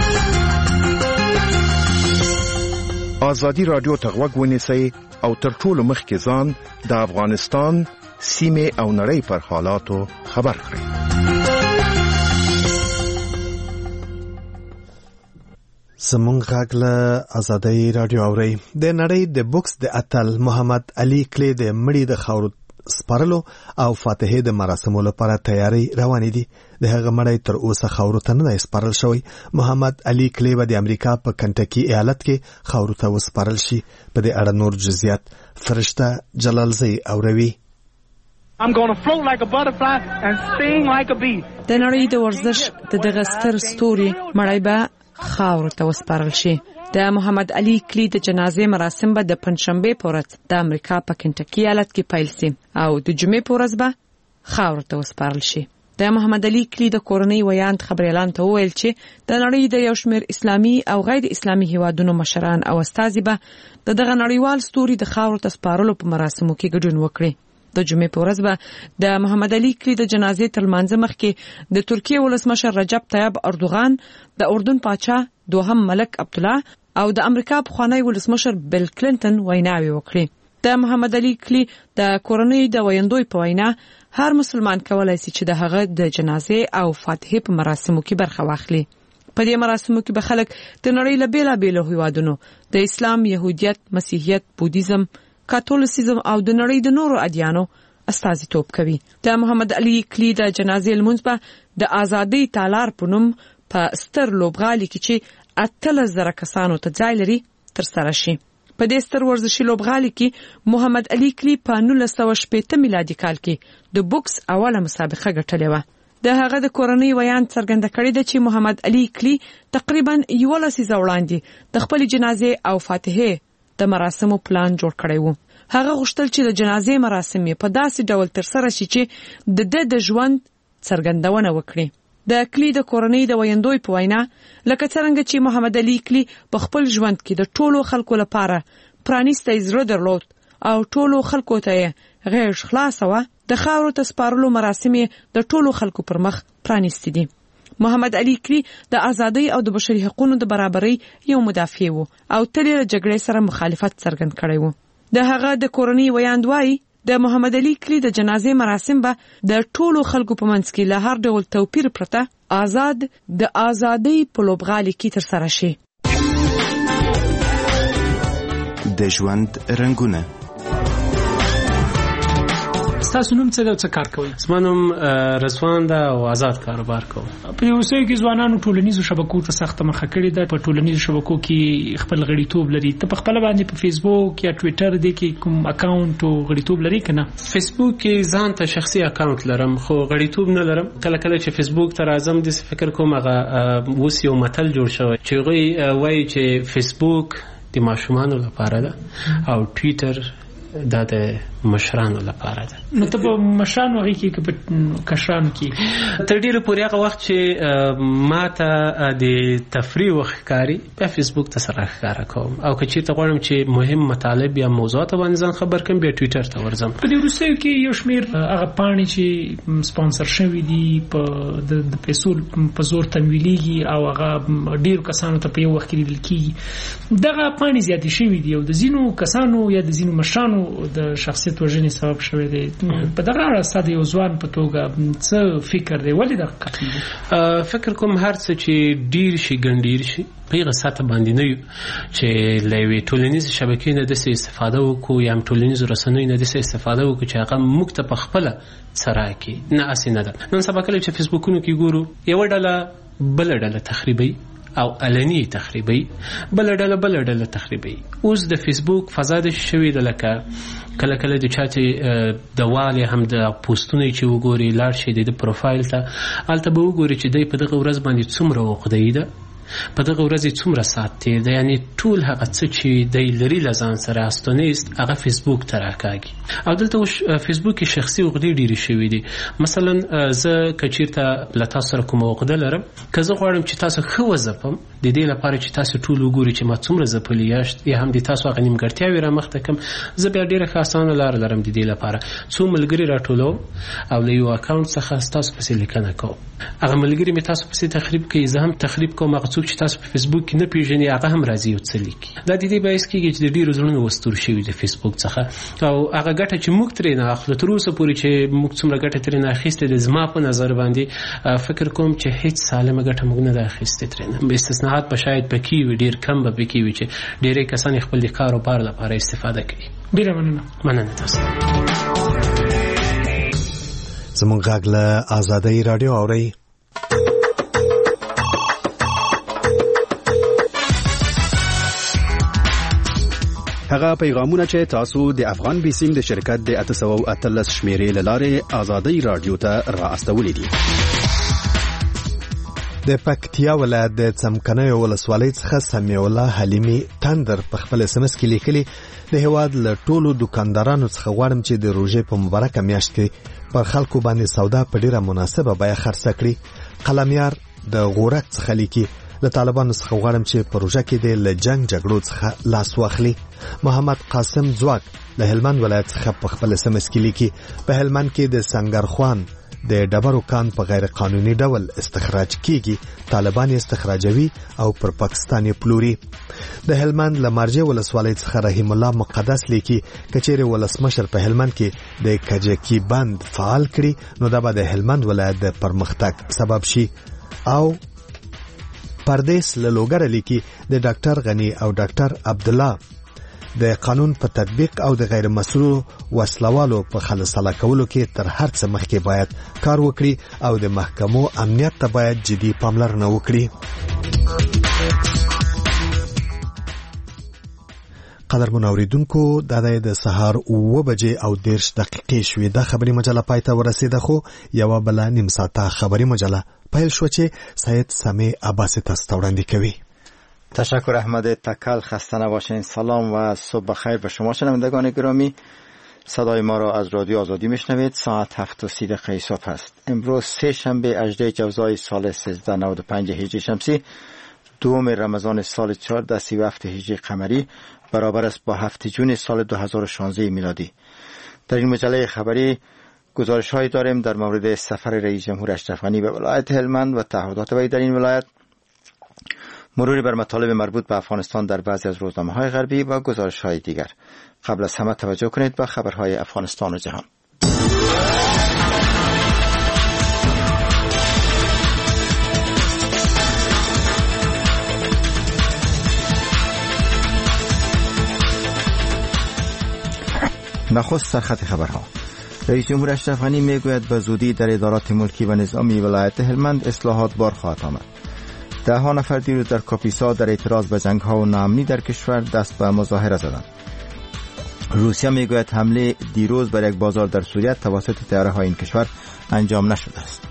آزادي رادیو ته غوږ ونیسئ او تر ټولو مخکې ځان د افغانستان سیمې او نړۍ پر حالاتو خبر کړئ. زمونږ غږ له آزادۍ رادیو اورئ. د نړۍ د بوکس د اتل محمد علي کلی د مړي د خاورو سپارلو او فاتحې د مراسمو لپاره تیاری روانې دي. د هغه مړی تر اوسه خاورو ته نه دی سپارل شوی. محمد علي کلی به د امریکا په کنټکی ایالت کې خاورو ته وسپارل شي. په دې اړه نور جزئیات فرشته جلالزی اوروي. I'm going to float like a butterfly and sting like a bee. د نړۍ د ورزش د دغه ستر ستوري مړی به خاورو ته وسپارل شي. د محمد علي کلی د جنازې مراسم به د پنځشنبه په ورځ د امریکا په کنټکی ایالت کې پیل شي او د جمعې په ورځ به خاورو ته وسپارل شي. د محمد علي کلی د کورنۍ ویاند خبر اعلان ته وویل چې د نړۍ د یو شمېر اسلامي او غیر اسلامي هیوادونو مشران او استازي به دغه نړیوال ستوري د خاورو ته سپارلو په مراسمو کې ګډون وکړي. د جمعې په ورځ به د محمد علي کلی د جنازې تر لمانځه مخکې د ترکیې ولسمشر رجب طیب اردوغان، د اردن پاچا دوهم ملک عبدالله او د امریکا پخوانی ولسمشر بیل کلینټن ویناوي وکړي. د محمد علي کلی د کورنۍ د ویندوی په وینا هر مسلمان کولای شي چې د هغه د جنازې او فاتحې په مراسمو کې برخه واخلي. په دې مراسمو کې به خلک د نړۍ له بیلابېلو هیوادونو د اسلام، يهودیت، مسیحیت، بودیزم، کاتولیسیزم او د نړۍ د نورو ادیانو استازیتوب کوي. د محمد علي کلی د جنازې لمونځ به د آزادۍ تالار په نوم په ستر لوبغالي کې چې 18,000 کسانو ته ځای لري ترسره شي. په دې ستر ورزشي لوبغالي کې محمد علي کلی په 1960 میلادي کال کې د بوکس اوله مسابقه ګټلې و. د هغه د کورنۍ ویان څرګنده کړی دی چې محمد علي کلی تقریبا 11 سیزه وړاندې د خپل جنازې او فاتحه د مراسمو پلان جوړ کړی و. هغه غوښتل چې د جنازې مراسم په داسې ډول ترسره شي چې د ژوند څرګندونه وکړي. د کلی د کورنۍ د ویندوی په وینا لکه څنګه چې محمد علي کلی په خپل ژوند کې د ټولو خلکو لپاره پرانیستی زړه درلود او ټولو خلکو ته غیر خلاص و، د خاورو ته سپارلو مراسم د ټولو خلکو پر مخ پرانیستی دي. محمد علي کلی د ازادۍ او د بشري حقوقو د برابرۍ یو مدافع و او تل له جګړې سره مخالفت څرګند کړی و. د هغه د کورنۍ ویاند وایي د محمد علي کلی د جنازې مراسم به د ټولو خلکو په منځ کې له هر ډول توپیر پرته آزاد د ازادۍ په لوبغالي کې ترسره شي. د ژوند رنگونه. تاسو نوم څه څه کار کوئ؟ زما نوم رضوان ده او آزاد کاروبار کوم. په اوسه کې ځوانانو ټولنیزو شبکو ته سخت مخه کړې ده. په ټولنیزو شبکو کې خپل غړیتوب لري. ته په خپل باندې په فیسبوک یا ټوئیټر دې کې کوم اکاونټ او غړیتوب لري کنه؟ فیسبوک کې ځان ته شخصي اکاونټ لرم خو غړیتوب نه لرم. کله کله چې فیسبوک ته راځم د فکر کوم هغه اوس یو متل جوړ شوی چې وایي چې فیسبوک د ماشومانو لپاره ده او ټوئیټر دا د مشرانو لپاره ده. نو ته په مشرانو هغه کې په کشرانو کې تر ډیره پورې هغه وخت چې ما ته د تفریح وخت کاری په فیسبوک ته سره ښکارا کوم او که چیرته غواړم چې مهم مطالب یا موضوعات باندې ځان خبر کړم بیا ټوئیټر ته ورځم. په دې روسیو کې یو شمیر هغه پاڼې چې سپانسر شوی دي په د پیسو په زور تمویلېږي او هغه ډیرو کسانو ته په یو وخت کې لیدل کیږي. دغه پاڼې زیاتې شوی دي او د ځینو کسانو یا د ځینو مشرانو د شخصیت وژنې سبب شوی دی. په دغه اړه ستاسو یو ځوان په توګه څه فکر دی؟ ولې دا قتل دی؟ فکر کوم هر څه چې ډیر شي ګڼ شي په هغه ساته باندې نه یو چې لوي ټولنیز شبکې نه د استفاده وکړو یا ټولنیز رسنۍ نه د استفاده وکړو چې هغه موږ ته په خپل سره کې نه اسینه ده. نن سبا کله چې فیسبوکونو کې ګورو یو ډله بل ډله تخریبي او علني تخریبي بل ډله تخریبي. اوس د فیسبوک فضا د شوی د لکه کله کله د چاته د والي هم د پوسټونه چې وګوري لاړ شي د پروفایل ته الته به وګوري چې د په دغه ورځ باندې څومره وخت دی په دغه ورځ څومره ساعت دی یعنی ټول هغه څه چې د لري لزان سره استونیست هغه فیسبوک ته راکاږي. او دلته فیسبوک کې شخصي وغدي ډیری شوی دي. مثلا زه کچیرته لتا سره کوم وغده لرم که زه غواړم چې تاسو خو وظیفم د دې لپاره چې تاسو ټول وګورئ چې ما څومره زپلی یاشت یا هم د تاسو هغه نیمګړتیاوې را مخته کم زه بیا ډیره خاصانه لار لرم د دې لپاره څو ملګری راټولو او له یو اکاونټ څخه تاسو په لیکنه کوم. هغه ملګری می تاسو په تخریب کې زه هم تخریب کوم هغه څوک چې تاسو په فیسبوک کې نه پیژنې هغه هم راځي او څه لیکي. دا د دې باعث کېږي چې د ډیرو زړونو وستور شوی د فیسبوک څخه او هغه ګټه چې موږ ترې نه اخلو تر اوسه پورې چې موږ څومره ګټه ترې نه اخیستې د زما په نظر باندې فکر کوم چې هیڅ سالمه ګټه موږ نه اخیستې ترې نه. به استثناءات به شاید پکې وي ډیر کم به پکې وي چې ډیرې کسان خپل د کاروبار لپاره استفاده کوي. ډیره مننه تاسو. زموږ غږ له آزادۍ رادیو اوري. هغه پیغامونه چې تاسو د افغان بیسیم د شرکت د 813 شمیرې لاره آزادۍ رادیو ته را استولې دي. د پکتیا ولایت د څمکنیو ولسوالۍ څخه سمیع الله حلیمي تندر په خپل SMS کې لیکلي د هواد له ټولو دکاندارانو څخه غواړم چې د روژې په مبارکه میاشت کې پر خلکو باندې سودا په ډیره مناسبه بیه خرڅ کړي. قلمیار د غورک څخه لیکي د طالبانو څخه غواړم چې پروژه کې د لجنګ جګړو څخه لاس واخلي. محمد قاسم زواک د هلمند ولایت څخه په خپل SMS کې لیکي په هلمند کې د سنگرخوان د ډبرو کان په غیر قانوني ډول استخراج کیږي. طالبان استخراجوي او پر پاکستان پلوري. د هلمند لمرجه ولسوالۍ څخه رحیم الله مقدس لیکي کچېره ولسمشر په هلمند کې د کجکی بند فعال کړي نو دا به د هلمند ولایت د پرمختګ سبب شي. او پردیس له لوګره لیکي د ډاکټر غنی او ډاکټر عبد الله د قانون په تطبیق او د غیر مسؤل وسلوالو په خلاصاله کولو کې تر هر څه مخکې باید کار وکړي او د محکمو امنیت ته باید جدي پاملرنه وکړي. قدرمن اوریدونکو د سهار 7:30 شوې د خبري مجله پایته ورسیده، خو یو بل نیم ساعته خبري مجله پیل شو چې سید سامع عباسی تاسو وړاندې کوي. تشکر احمد تکل، خسته نباشین. سلام و صبح بخیر به شما شنوندگان گرامی. صدای ما را از رادیو آزادی میشنوید. ساعت 7:30 صبح است. امروز سه شنبه 18 جوزای سال 1395 هجری شمسی، دوم رمضان سال 1437 هجری قمری، برابر است با 7 جون سال 2016 میلادی. در این مجله خبری گزارش‌هایی داریم در مورد سفر رئیس جمهور اشرف غنی به ولایت هلمند و تعهدات وی در این ولایت، مروری بر مطالب مربوط به افغانستان در بعضی از روزنامه‌های غربی و گزارش‌های دیگر. قبل از همه توجه کنید به خبرهای افغانستان و جهان. نخست سرخط خبرها. رئیس جمهور اشرف غنی میگوید به زودی در ادارات ملکی و نظامی ولایت هلمند اصلاحات بار خواهد آمد. ده ها نفر دیروز در کاپیسا در اعتراض به جنگ‌ها و ناامنی در کشور دست به مظاهره زدند. روسیه میگوید حمله دیروز بر یک بازار در سوریه توسط طیاره‌های این کشور انجام نشده است.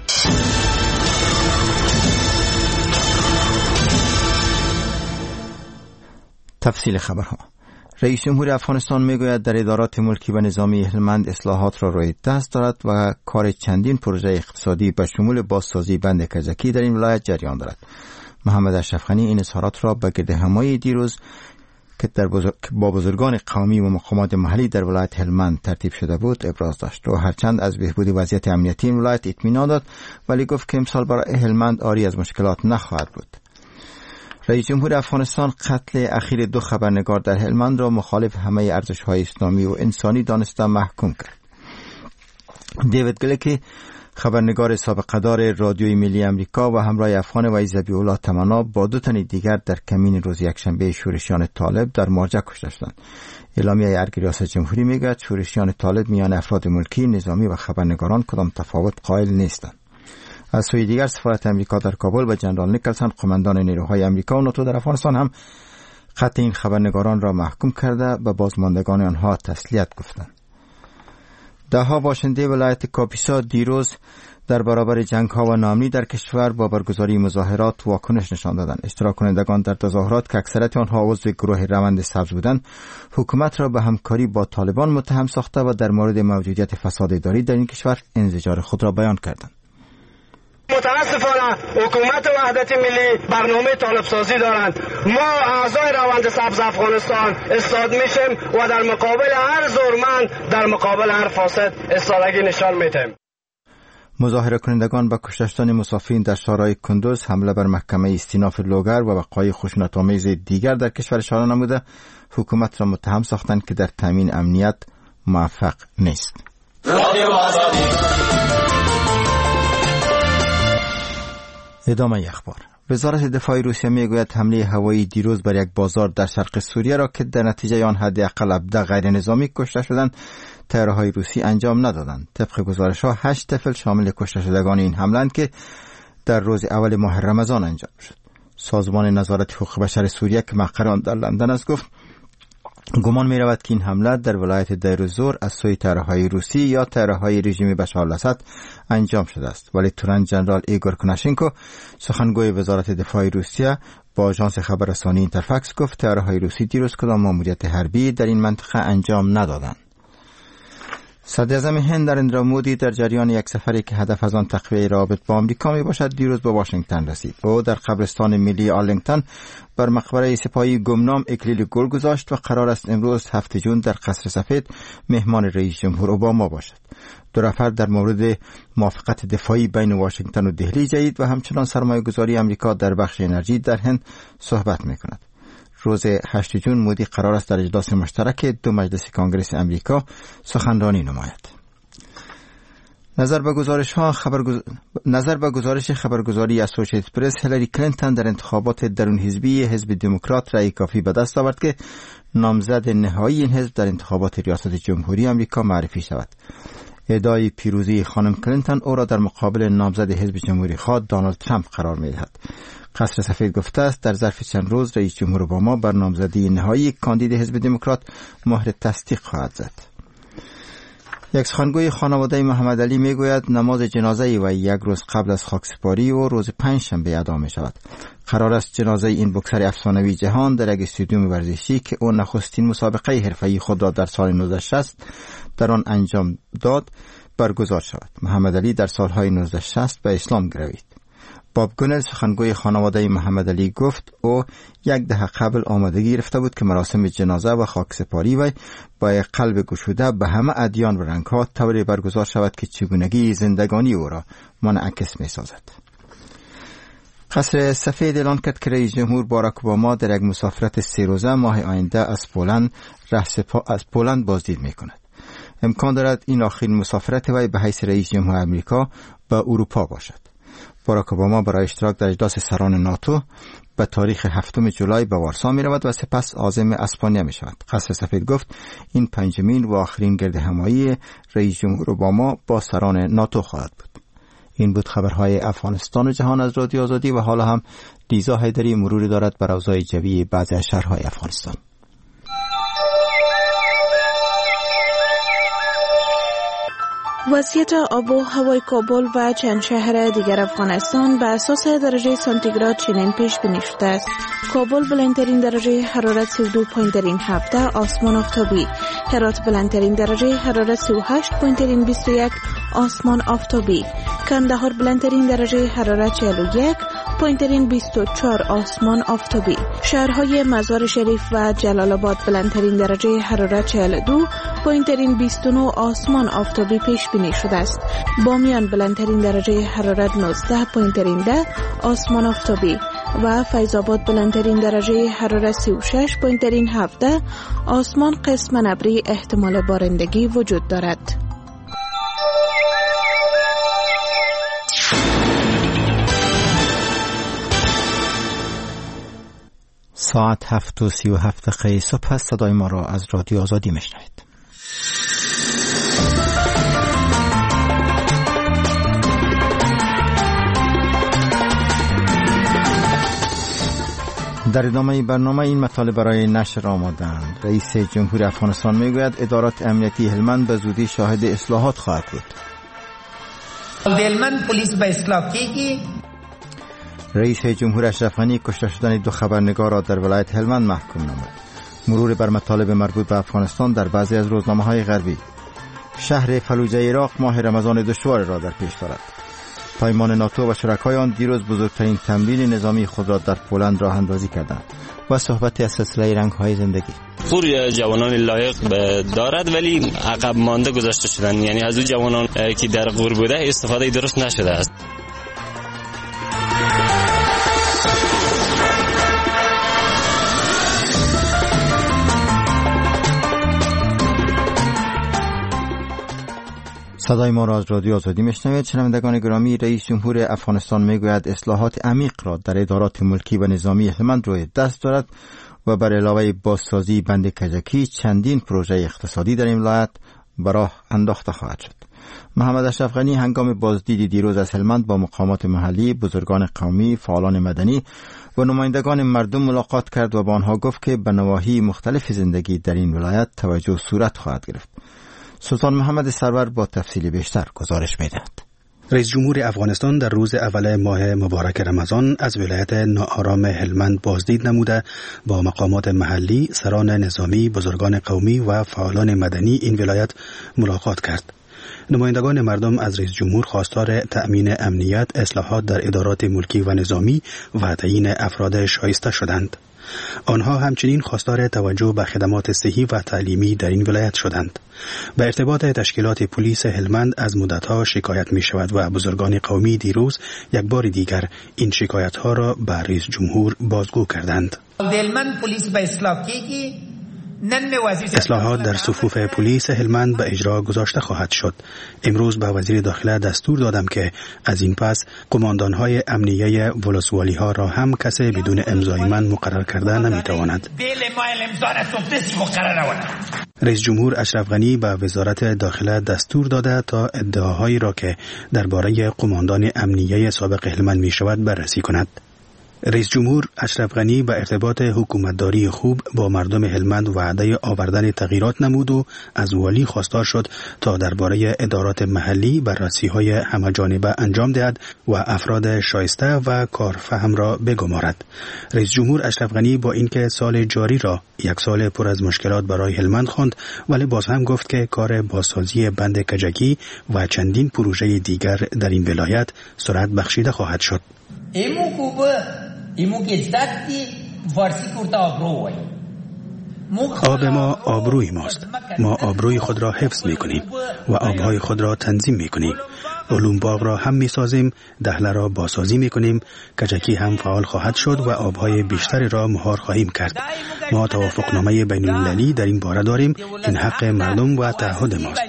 تفصیل خبرها. رئیس جمهور افغانستان میگوید در ادارات ملکی و نظامی هلمند اصلاحات را روی دست دارد و کار چندین پروژه اقتصادی به شمول بازسازی بند کجکی در این ولایت جریان دارد. محمد اشرف غنی این اظهارات را به گردهمایی دیروز که با بزرگان قومی و مقامات محلی در ولایت هلمند ترتیب شده بود ابراز داشت و هرچند از بهبود وضعیت امنیتی این ولایت اطمینان داد، ولی گفت که امسال برای هلمند آری از مشکلات نخواهد بود. رئیس جمهور افغانستان قتل اخیر 2 خبرنگار در هلمند را مخالف همه ارزش‌های اسلامی و انسانی دانسته محکوم کرد. دیوید گلکی، خبرنگار سابقه‌دار رادیوی ملی امریکا و همراه افغان وی ذبیح‌الله تمنا با 2 تن دیگر در کمین روز یکشنبه شورشیان طالب در مارجه کشته شدند. اعلامیه ارگ ریاست جمهوری میگوید شورشیان طالب میان افراد ملکی، نظامی و خبرنگاران کدام تفاوت قائل نیستند. از سوی دیگر سفارت امریکا در کابل و جنرال نیکلسن، قماندان نیروهای امریکا و ناتو در افغانستان، هم قتل این خبرنگاران را محکوم کرده به بازماندگان آنها تسلیت گفتند. ده ها باشنده ولایت کاپیسا دیروز در برابر جنگ‌ها و ناامنی در کشور با برگزاری مظاهرات واکنش نشان دادند. اشتراک کنندگان در تظاهرات که اکثریت آنها عضو گروه روند سبز بودند، حکومت را به همکاری با طالبان متهم ساخته و در مورد موجودیت فساد اداری در این کشور انزجار خود را بیان کردند. متاسفانه حکومت وحدت ملی برنامه طالب سازی دارند. ما اعضای روند سبز افغانستان استاد میشیم و در مقابل هر زورمند، در مقابل هر فاسد استادگی نشان میدیم. مظاهره کنندگان با کشته شدن مسافرین در شهرهای کندوز، حمله بر محکمه استیناف لوگر و وقایع خشونت‌آمیز دیگر در کشور اشاره نموده حکومت را متهم ساختند که در تامین امنیت موفق نیست. ادامه اخبار. وزارت دفاع روسیه میگوید حمله هوایی دیروز بر یک بازار در شرق سوریه را که در نتیجه آن حداقل 17 غیر نظامی کشته شدند، طیاره‌های روسی انجام ندادند. طبق گزارش‌ها 8 طفل شامل کشته شدگان این حمله که در روز اول ماه رمضان انجام شد. سازمان نظارت حقوق بشر سوریه که مقر آن در لندن است گفت گمان می رود که این حمله در ولایت دیر الزور از سوی طیاره‌های روسی یا طیاره‌های رژیم بشار الاسد انجام شده است، ولی تورن جنرال ایگور کناشنکو، سخنگوی وزارت دفاع روسیه، با آژانس خبررسانی اینترفاکس گفت طیاره‌های روسی دیروز کدام ماموریت حربی در این منطقه انجام ندادند. صدراعظم هند نریندرا مودی در جریان یک سفری که هدف از آن تقویت روابط با آمریکا می باشد دیروز به واشنگتن رسید. او در قبرستان ملی آرلینگتن بر مقبره سپاهی گمنام اکلیل گل گذاشت و قرار است امروز 7 جون در قصر سفید مهمان رئیس جمهور اوباما باشد. 2 نفر در مورد موافقت دفاعی بین واشنگتن و دهلی جدید و همچنان سرمایه‌گذاری آمریکا در بخش انرژی در هند صحبت می‌کند. روز 8 جون مودی قرار است در اجلاس مشترک 2 مجلس کنگره آمریکا سخنرانی نماید. نظر به گزارش خبرگزاری اسوسییتد پرس، هیلاری کلینتون در انتخابات درون حزبی حزب دموکرات رأی کافی به دست آورد که نامزد نهایی این حزب در انتخابات ریاست جمهوری آمریکا معرفی شود. ادعای پیروزی خانم کلینتون او را در مقابل نامزد حزب جمهوری خواه دونالد ترامپ قرار می‌دهد. قصر سفید گفته است در ظرف چند روز رئیس جمهور اوباما بر نامزدی نهایی کاندید حزب دموکرات مهر تصدیق خواهد زد. یک سخنگوی خانواده محمد علی میگوید نماز جنازه و یک روز قبل از خاکسپاری او روز پنجشنبه ادا می شود. قرار است جنازه این بوکسر افسانه‌ای جهان در یک استادیوم ورزشی که او نخستین مسابقه حرفه‌ای خود را در سال 1960 در آن انجام داد برگزار شود. محمد علی در سالهای 1960 به اسلام گروید. باب گونل سخنگوی خانواده محمد علی گفت او یک دهه قبل آمادگی گرفته بود که مراسم جنازه و خاکسپاری وی با یک قلب گشوده به همه ادیان و رنگ‌ها طوری برگزار شود که چگونگی زندگانی او را منعکس می‌سازد. قصر سفید اعلان کرد که رئیس جمهور باراک اوباما در یک مسافرت 3 روزه ماه آینده از پولند بازدید می‌کند. امکان دارد این آخرین مسافرت وی به حیث رئیس جمهور آمریکا به اروپا باشد. باراک اوباما برای اشتراک در اجلاس سران ناتو به تاریخ 7 جولای به وارسا می رود و سپس عازم اسپانیا می شود. قصر سفید گفت این پنجمین و آخرین گرد همایی رئیس جمهور اوباما با سران ناتو خواهد بود. این بود خبرهای افغانستان و جهان از رادیو آزادی و حالا هم لیزا حیدری مروری دارد بر اوضاع جوی بعضی از شهرهای افغانستان. وضعیت آب و هوای کابل و چند شهر دیگر افغانستان به اساس درجه سانتیگراد چنین پیش بینی شده است. کابل بلندترین درجه حرارت 32 پوینت در این هفته آسمان آفتابی، هرات بلندترین درجه حرارت 38 پوینت در این 21 آسمان آفتابی، کندهار بلندترین درجه حرارت 41 پوینت در این 24 آسمان آفتابی، شهرهای مزار شریف و جلال آباد بلندترین درجه حرارت 42 پوینت در این 29 آسمان آفتابی پیش بینی شده است. بامیان بلندترین درجه حرارت 19 پوینت در این 10 آسمان آفتابی و فیض آباد بلندترین درجه حرارت 36 پوینت در این 17 آسمان قسماً ابری احتمال بارندگی وجود دارد. ساعت 7:37 صبح است. صدای ما را از رادیو آزادی میشنوید. در ادامه برنامه این مطالب برای نشر آمدند. رئیس جمهور افغانستان میگوید ادارات امنیتی هلمند به زودی شاهد اصلاحات خواهد بود. هلمند پلیس به اصلاح کیږي. رئیس جمهور اشرف غنی کشته شدن 2 خبرنگار را در ولایت هلمند محکوم نمود. مرور بر مطالب مربوط به افغانستان در بعضی از روزنامه‌های غربی. شهر فلوجه عراق ماه رمضان دشوار را در پیش دارد. پیمان ناتو و شرکای آن دیروز بزرگترین تمرین نظامی خود را در پولند راه اندازی کردند. و صحبت از سلسله رنگ‌های زندگی. پور جوانان لایق دارد ولی عقب مانده گذاشته شدن، یعنی از اون جوانان که در غور بوده استفاده درست نشده است. صدای ما را از رادیو آزادی میشنوید. شنوندگان گرامی، رئیس جمهور افغانستان میگوید اصلاحات عمیق را در ادارات ملکی و نظامی هلمند روی دست دارد و بر علاوه بازسازی بند کجکی چندین پروژه اقتصادی در این ولایت به راه انداخته خواهد شد. محمد اشرف غنی هنگام بازدیدی دیروز از هلمند با مقامات محلی، بزرگان قومی، فعالان مدنی و نمایندگان مردم ملاقات کرد و با آنها گفت که به نواحی مختلف زندگی در این ولایت توجه صورت خواهد گرفت. سلطان محمد سرور با تفصیل بیشتر گزارش می‌دهد. رئیس جمهور افغانستان در روز اول ماه مبارک رمضان از ولایت ناآرام هلمند بازدید نموده با مقامات محلی، سران نظامی، بزرگان قومی و فعالان مدنی این ولایت ملاقات کرد. نمایندگان مردم از رئیس جمهور خواستار تأمین امنیت، اصلاحات در ادارات ملکی و نظامی و تعیین افراد شایسته شدند. آنها همچنین خواستار توجه به خدمات صحی و تعلیمی در این ولایت شدند. به ارتباط تشکیلات پلیس هلمند از مدتها شکایت می شود و بزرگان قومی دیروز یک بار دیگر این شکایت ها را به رئیس جمهور بازگو کردند. هلمند پلیس به اصلاح کیږي اصلاحات در صفوف پلیس هلمند به اجرا گذاشته خواهد شد. امروز به وزیر داخله دستور دادم که از این پس قماندان‌های امنیه ولسوالی‌ها را هم کسی بدون امضای من مقرر کرده نمی‌تواند. رئیس جمهور اشرف غنی به وزارت داخله دستور داده تا ادعاهایی را که درباره قماندان امنیه سابق هلمند می‌شود بررسی کند. رئیس جمهور اشرف غنی به ارتباط حکومتداری خوب با مردم هلمند وعده آوردن تغییرات نمود و از والی خواستار شد تا درباره ادارات محلی بررسی‌های همه‌جانبه انجام دهد و افراد شایسته و کارفهم را بگمارد. رئیس جمهور اشرف غنی با اینکه سال جاری را یک سال پر از مشکلات برای هلمند خواند، ولی باز هم گفت که کار بازسازی بند کجکی و چندین پروژه دیگر در این ولایت سرعت بخشیده خواهد شد. آب ما آبروی ماست. ما آبروی خود را حفظ می کنیم و آبهای خود را تنظیم می کنیم. علوم باغ را هم می سازیم، دهله را بازسازی می کنیم، کجکی هم فعال خواهد شد و آبهای بیشتری را مهار خواهیم کرد. ما توافقنامه بین المللی در این باره داریم. این حق مردم و تعهد ماست.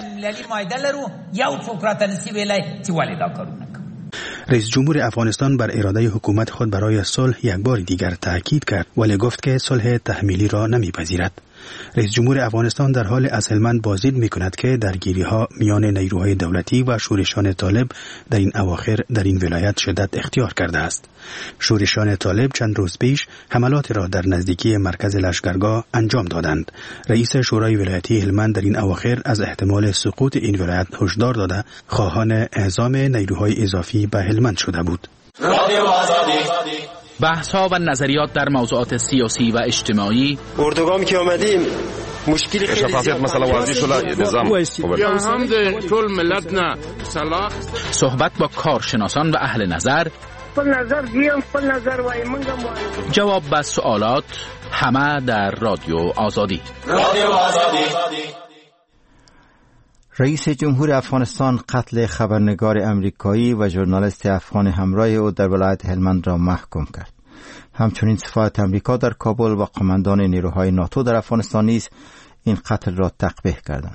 رئیس جمهور افغانستان بر اراده حکومت خود برای صلح یک بار دیگر تاکید کرد، ولی گفت که صلح تحمیلی را نمیپذیرد. رئیس جمهور افغانستان در حال از هلمند بازدید میکند که درگیری‌ها میان نیروهای دولتی و شورشان طالب در این اواخر در این ولایت شدت اختیار کرده است. شورشان طالب چند روز پیش حملاتی را در نزدیکی مرکز لشکرگاه انجام دادند. رئیس شورای ولایتی هلمند در این اواخر از احتمال سقوط این ولایت هشدار داده خواهان اعزام نیروهای اضافی به هلمند شده بود. بحث‌ها و نظریات در موضوعات سیاسی و اجتماعی. اردوگام که آمدیم مشکلی خیلی شفافیت مسئله واضح شده، نظام یا هم ده طول ملت نه صلاح. صحبت با کارشناسان و اهل نظر. خپل نظر دیم، خپل نظر وای منگم. جواب به سوالات، همه در رادیو آزادی. رئیس جمهور افغانستان قتل خبرنگار امریکایی و ژورنالیست افغان همراه او در ولایت هلمند را محکوم کرد. همچنین سفارت امریکا در کابل و قماندان نیروهای ناتو در افغانستان نیز این قتل را تقبیح کردند.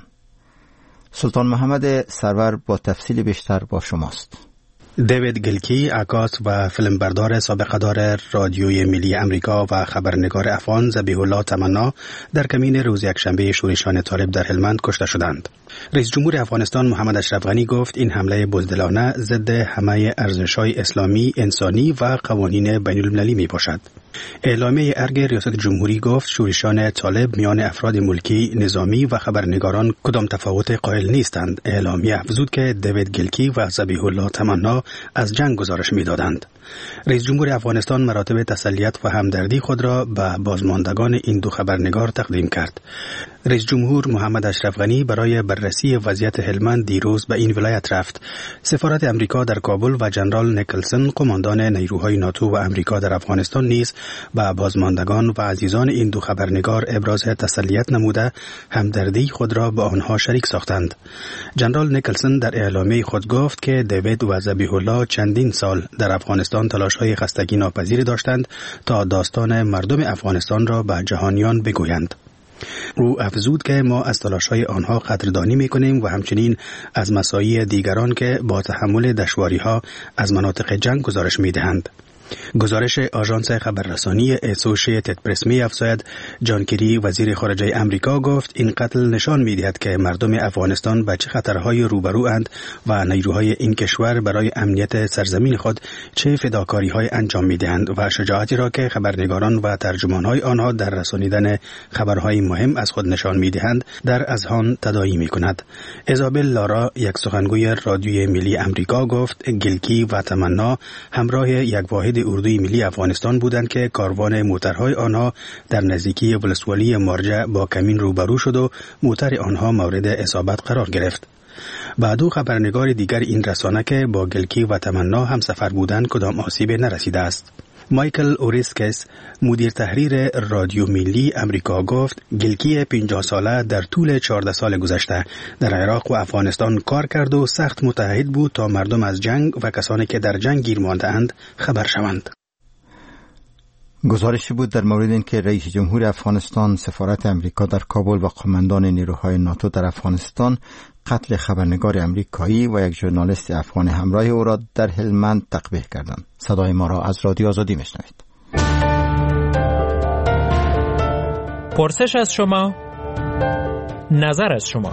سلطان محمد سرور با تفصیل بیشتر با شماست. دیوید گلکی، عکاس و فیلمبردار سابقه‌دار رادیوی ملی امریکا و خبرنگار افغان ذبیح الله تمنا در کمین روز یکشنبه شورشان طالب در هلمند کشته شدند. رئیس جمهور افغانستان محمد اشرف غنی گفت این حمله بزدلانه ضد همه ارزش‌های اسلامی، انسانی و قوانین بین‌المللی میباشد. اعلامیه ارگ ریاست جمهوری گفت شورشان طالب میان افراد ملکی، نظامی و خبرنگاران کدام تفاوت قائل نیستند. اعلامیه افزود که دیوید گلکی و ذبیح الله تمنا از جنگ گزارش می‌دادند. رئیس جمهور افغانستان مراتب تسلیت و همدردی خود را به بازماندگان این دو خبرنگار تقدیم کرد. رئیس جمهور محمد اشرف غنی برای بررسی وضعیت هلمند دیروز به این ولایت رفت. سفارت امریکا در کابل و جنرال نیکلسن قماندان نیروهای ناتو و امریکا در افغانستان نیز به بازماندگان و عزیزان این دو خبرنگار ابراز تسلیت نموده همدردی خود را به آنها شریک ساختند. جنرال نیکلسن در اعلامیه خود گفت که دیوید و ذبیح الله چندین سال در افغانستان تلاش‌های خستگی ناپذیری داشتند تا داستان مردم افغانستان را به جهانیان بگویند. او افزود که ما از تلاش‌های آنها قدردانی می‌کنیم و همچنین از مساعی دیگران که با تحمل دشواری‌ها از مناطق جنگ گزارش می‌دهند. گزارش آژانس خبررسانی اسوسییتد پرس می‌افزاید جان کری وزیر خارجه امریکا گفت این قتل نشان می‌دهد که مردم افغانستان به چه خطرهای روبرواند و نیروهای این کشور برای امنیت سرزمین خود چه فداکاری‌های انجام می‌دهند و شجاعتی را که خبرنگاران و ترجمان‌های آنها در رسانیدن خبرهای مهم از خود نشان می‌دهند در اذهان تداعی می‌کند. ایزابل لارا یک سخنگوی رادیوی ملی امریکا گفت گلکی و تمنا همراه یک واحد اردوی ملی افغانستان بودند که کاروان موترهای آنها در نزدیکی ولسوالی مارجه با کمین روبرو شد و موتر آنها مورد اصابت قرار گرفت. بعدو خبرنگار دیگر این رسانه که با گلکی و تمنا هم سفر بودند کدام آسیب نرسیده است. مایکل اوریسکس مدیر تحریر رادیو ملی امریکا گفت گلکی 50 ساله در طول 14 سال گذشته در عراق و افغانستان کار کرد و سخت متعهد بود تا مردم از جنگ و کسانی که در جنگ گیر مانده‌اند خبر شوند. گزارشی بود در مورد اینکه رئیس جمهور افغانستان سفارت امریکا در کابل و قماندان نیروهای ناتو در افغانستان قتل خبرنگار امریکایی و یک ژورنالیست افغان همراه او را در هلمند تقبیح کردند. صدای ما را از رادیو آزادی میشنوید. پرسش از شما، نظر از شما.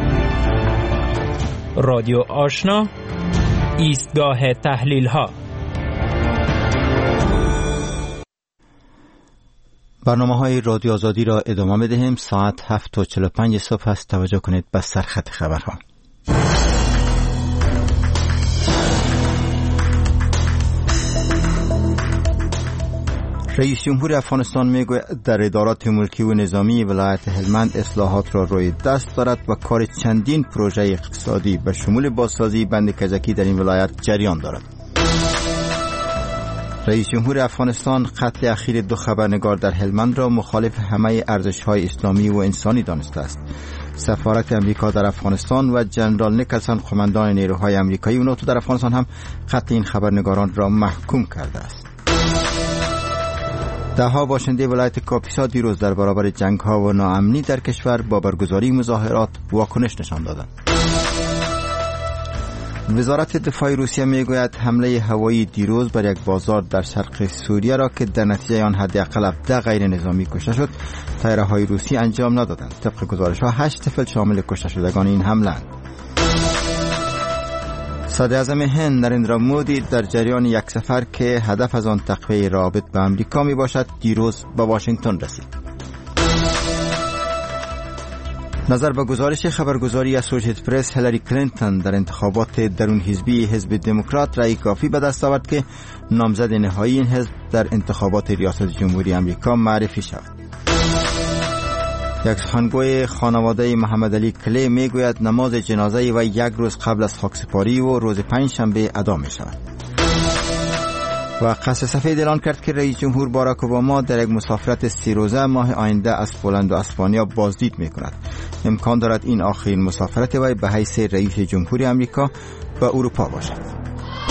رادیو آشنا، ایستگاه تحلیل ها. برنامه‌های رادیو آزادی را ادامه بدهیم. ساعت 7:45 صبح است. توجه کنید به سرخط خبرها. رئیس جمهور افغانستان میگوید در ادارات ملکی و نظامی ولایت هلمند اصلاحات را روی دست دارد و کار چندین پروژه اقتصادی به شمول بازسازی بند کجکی در این ولایت جریان دارد. رئیس جمهور افغانستان قتل اخیر 2 خبرنگار در هلمند را مخالف همه ارزش‌های اسلامی و انسانی دانسته است. سفارت امریکا در افغانستان و جنرال نیکلسن قماندان نیروهای امریکایی و ناتو در افغانستان هم قتل این خبرنگاران را محکوم کرده است. دهها باشنده ولایت کاپیسا دیروز در برابر جنگ‌ها و ناامنی در کشور با برگزاری مظاهرات واکنش نشان دادند. وزارت دفاع روسیه میگوید حمله هوایی دیروز بر یک بازار در شرق سوریه را که در نتیجه آن حداقل 17 غیر نظامی کشته شد، طیاره‌های روسی انجام ندادند. طبق گزارش‌ها 8 طفل شامل کشته شدگان این حمله اند. صدر اعظم هند نریندرا مودی در جریان یک سفر که هدف از آن تقویت روابط با امریکا می باشد دیروز به واشنگتن رسید. نظر به گزارش خبرگزاری اسوسییتد پرس، هیلاری کلینتون در انتخابات درون حزبی حزب دموکرات رأی کافی به دست آورد که نامزد نهایی این حزب در انتخابات ریاست جمهوری امریکا معرفی شود. یک سخنگوی خانواده محمد علی کلی میگوید نماز جنازه و 1 روز قبل از خاکسپاری و روز 5 شنبه ادا می شود. و قصر سفید اعلان کرد که رئیس جمهور باراک اوباما در یک مسافرت 3 روزه ماه آینده از پولند و اسپانیا بازدید می کند. امکان دارد این آخرین مسافرت وی به حیث رئیس جمهوری امریکا به اروپا باشد.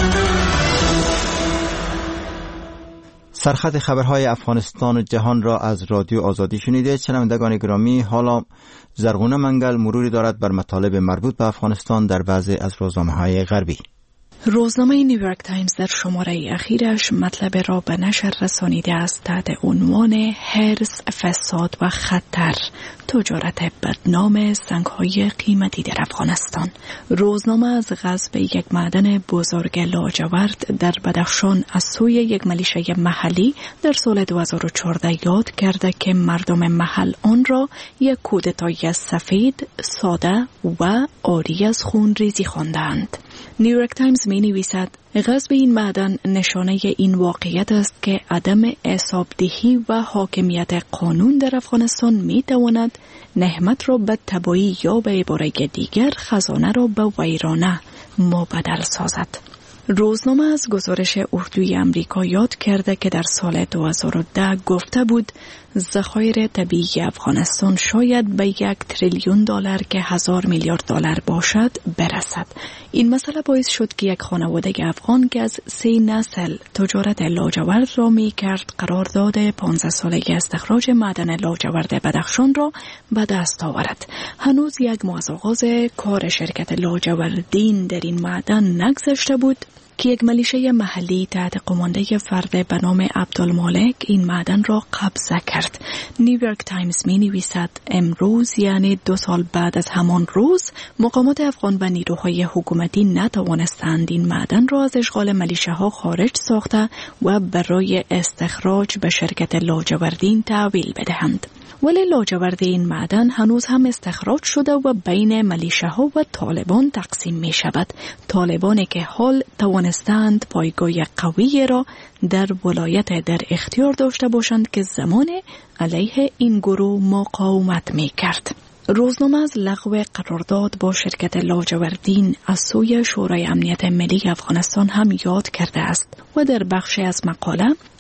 سرخط خبرهای افغانستان و جهان را از رادیو آزادی شنیده. شنوندگان گرامی، حالا زرغونه منگل مروری دارد بر مطالب مربوط به افغانستان در بعضی از روزنامه‌های غربی. روزنامه نیویورک تایمز در شماره اخیرش مطلب را به نشر رسانیده است تحت عنوان حرص، فساد و خطر، تجارت بدنام سنگ‌های قیمتی در افغانستان. روزنامه از غصب یک معدن بزرگ لاجورد در بدخشان از سوی یک میلیشه محلی در سال 2014 یاد کرده که مردم محل آن را یک کودتای سفید، ساده و عاری از خونریزی خواندند. نیویورک تایمز می نویسد غصب این معدن نشانه این واقعیت است که عدم حسابدهی و حاکمیت قانون در افغانستان می تواند نعمت را به تباهی یا به عبارت دیگر خزانه را به ویرانه مبدل سازد. روزنامه از گزارش اردوی امریکا یاد کرده که در سال 2010 گفته بود ذخایر طبیعی افغانستان شاید به $1 تریلیون که 1000 میلیارد دلار باشد برسد. این مسئله باعث شد که یک خانواده افغان که از 3 نسل تجارت لاجورد را می کرد قرارداد 15 ساله استخراج معدن لاجورد بدخشان را به دست آورد. هنوز 1 ماه از آغاز کار شرکت لاجوردین در این معدن نگذشته بود که یک میلیشه محلی تحت قمانده فرد به نام عبدالمالک این معدن را قبضه کرد. نیویورک تایمز می نویسد امروز، یعنی 2 سال بعد از همان روز، مقامات افغان و نیروهای حکومتی نتوانستند این معدن را از اشغال میلیشه ها خارج ساخته و برای استخراج به شرکت لاجوردین تحویل بدهند. ولی لاجورد این معدن هنوز هم استخراج شده و بین میلیشه ها و طالبان تقسیم می شود. طالبانی که حال توانستند پایگاه قوی را در ولایت در اختیار داشته باشند که زمان علیه این گروه مقاومت می کرد. روزنامه از لغو قرارداد با شرکت لاجوردین از سوی شورای امنیت ملی افغانستان هم یاد کرده است و در بخشی از مقاله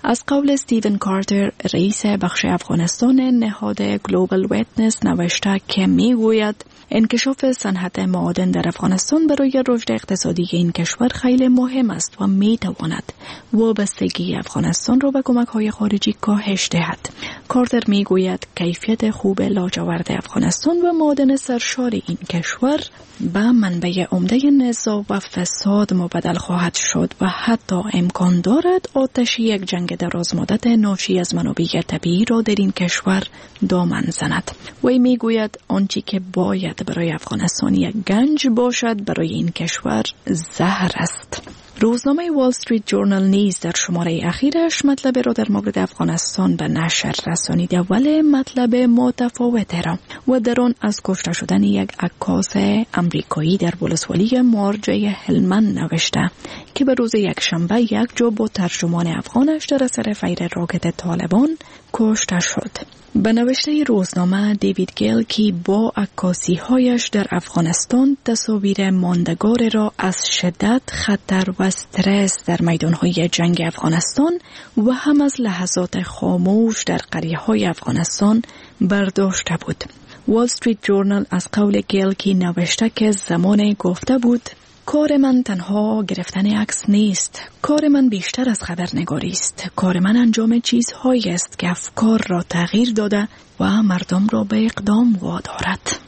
از قول استیون کارتر رئیس بخش افغانستان نهاد گلوبال ویتنس نوشته که میگوید انکشاف صنعت معادن در افغانستان برای رشد اقتصادی این کشور خیلی مهم است و میتواند وابستگی افغانستان را به کمک‌های خارجی کاهش دهد. کارتر میگوید کیفیت خوب لاجورد افغانستان و معادن سرشار این کشور به منبع عمده نزاع و فساد مبدل خواهد شد و حتی امکان دارد آتش یک جنگ دراز مدت ناشی از منابع طبیعی را در این کشور دامن زند. وی میگوید آنچه که باید برای افغانستان یک گنج باشد برای این کشور زهر است. روزنامه وال استریت جورنال نیز در شماره اخیرش مطلب را در مورد افغانستان به نشر رسانیده ولی مطلب متفاوته را و در آن از کشته شدن یک عکاس امریکایی در ولسوالی مارجه هلمند نوشته که به روز یکشنبه یک جا با ترجمان افغانش در اثر فیر راکت طالبان کشته شد. به نوشته روزنامه دیوید گیل که با عکاسی‌هایش در افغانستان تصاویر ماندگار را از شدت خطر و استرس در میدان‌های جنگ افغانستان و هم از لحظات خاموش در قریه‌های افغانستان برداشته بود. وال استریت جورنال از قول گیل که نوشته که زمان گفته بود کار من تنها گرفتن عکس نیست. کار من بیشتر از خبرنگاری است. کار من انجام چیزهایی است که افکار را تغییر داده و مردم را به اقدام وادارد.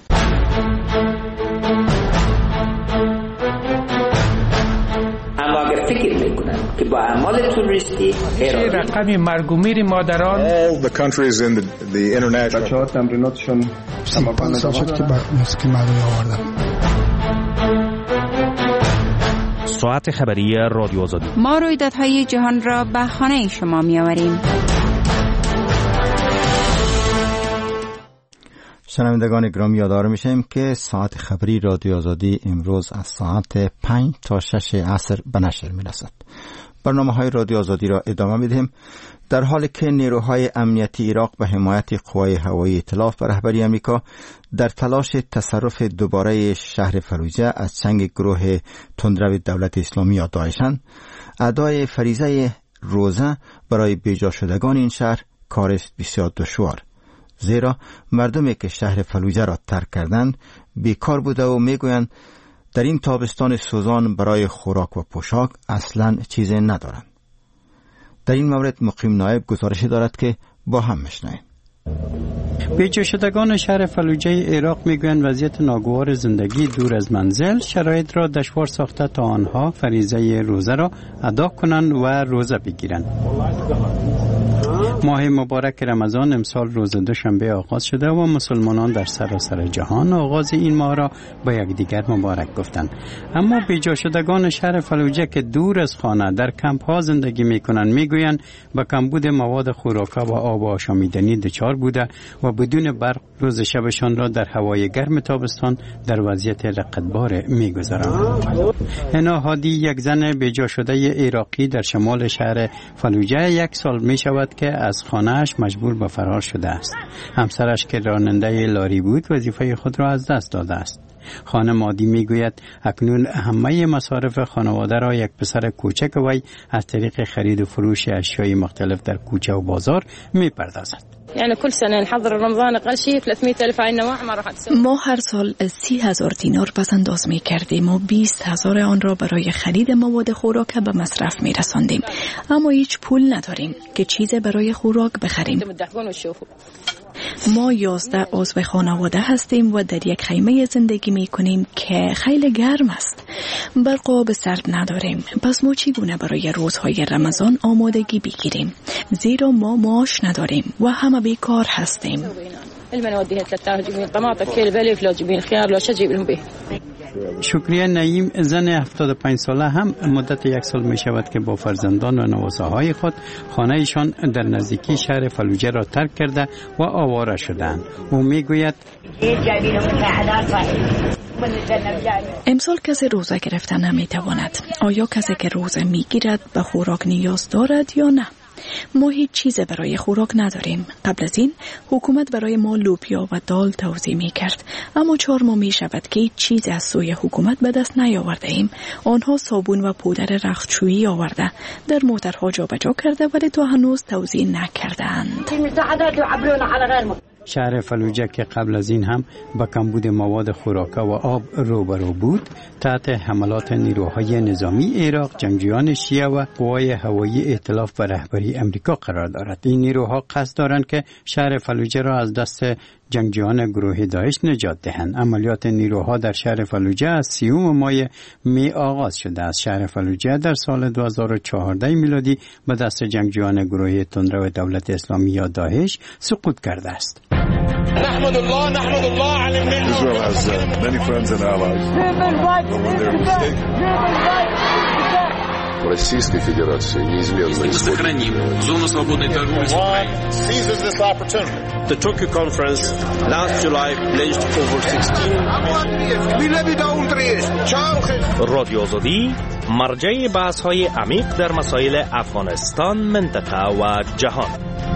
اما اگر فکر میکنن که با اعمال تروریستی رقم مرگ و میر مادران all the countries in the international بچه‌ها تمریناتشون 5 سال شد که با موسیقی مردمی آوردم. ساعت خبری رادیو آزادی. ما رویدادهای جهان را به خانه شما می‌آوریم. شنوندگان گرامی یادآور میشیم که ساعت خبری رادیو آزادی امروز از ساعت 5 تا 6 عصر به نشر میرسد. برنامه‌های رادیو آزادی را ادامه میدهیم. در حالی که نیروهای امنیتی عراق به حمایت قوای هوایی ائتلاف به رهبری آمریکا در تلاش تصرف دوباره شهر فلوجه از چنگ گروه تندرو دولت اسلامی یا داعشند، ادای فریضه روزه برای بیجا شدگان این شهر کار است بسیار دشوار، زیرا مردمی که شهر فلوجه را ترک کردند بیکار بوده و میگویند در این تابستان سوزان برای خوراک و پوشاک اصلاً چیزی ندارند. در این مورد مقیم نایب گزارشی دارد که با هم میشنویم. بیجا شدگان شهر فلوجه عراق میگویند وضعیت ناگوار زندگی دور از منزل شرایط را دشوار ساخته تا آنها فریضه روزه را ادا کنند و روزه بگیرند. ماه مبارک رمضان امسال روز دوشنبه آغاز شده و مسلمانان در سراسر جهان آغاز این ماه را با یکدیگر مبارک گفتند. اما بیجا شدگان شهر فلوجه که دور از خانه در کمپ ها زندگی میکنند میگویند با کمبود مواد خوراک و آب آشامیدنی دچار بوده و بدون برق روز شبشان را در هوای گرم تابستان در وضعیت رقتبار میگذرانند. هنا هادی یک زن بیجا شده عراقی در شمال شهر فلوجه 1 سال می شود که از خانه‌اش مجبور به فرار شده است. همسرش که راننده لاری بود وظیفه خود را از دست داده است. خانم مادی میگوید اکنون همه مصارف خانواده را یک پسر کوچک وی از طریق خرید و فروش اشیای مختلف در کوچه و بازار میپردازد. یعنی کل سنه نحضر رمضان اقل شيء 300,000 عنا ما راح تسوي. ما هر سال 30,000 دینار پس انداز می کردیم و 20,000 آن را برای خرید مواد خوراک به مصرف می رساندیم، اما هیچ پول نداریم که چیز برای خوراک بخریم. ما 11 عضو خانواده هستیم و در یک خیمه زندگی می کنیم که خیلی گرم است. برق و آب سرد نداریم، پس ما چگونه برای روزهای رمضان آمادگی بگیریم؟ زیرا ما معاش نداریم و همه بیکار هستیم. شکریه نعیم زن 75 ساله هم مدت 1 سال می شود که با فرزندان و نواساهای خود خانه ایشان در نزدیکی شهر فلوجه را ترک کرده و آواره شدند. او می گوید امسال کسی روزه گرفتن نمی تواند. آیا کسی که روزه می گیرد به خوراک نیاز دارد یا نه؟ ما هیچ چیز برای خوراک نداریم. قبل از این حکومت برای ما لوبیا و دال توزیع می کرد، اما 4 ماه می شود که هیچ چیز از سوی حکومت به دست نیاورده ایم. آنها صابون و پودر رختشویی آورده، در موترها جابجا کرده ولی تا هنوز توزیع نکردند. شهر فلوجه که قبل از این هم با کمبود مواد خوراکه و آب روبرو بود، تحت حملات نیروهای نظامی عراق، جنگجویان شیعه و قوای هوایی ائتلاف و رهبری امریکا قرار دارد. این نیروها قصد دارند که شهر فلوجه را از دست جنگجویان گروه داعش نجات دهند. عملیات نیروها در شهر فلوجه از 30 ماه می آغاز شده است. شهر فلوجه در سال 2014 میلادی به دست جنگجویان گروه تندرو دولت اسلامی یا داعش سقوط کرده است. نحمد الله على النعمة. Israel has many friends and allies. Российской Федерации неизменно сохраним зону свободной торговли с Украиной. seizes this opportunity. The Tokyo conference last July pledged over 16 رادیو آزادی مرجع بحث‌های عمیق در مسائل افغانستان، منطقه و جهان.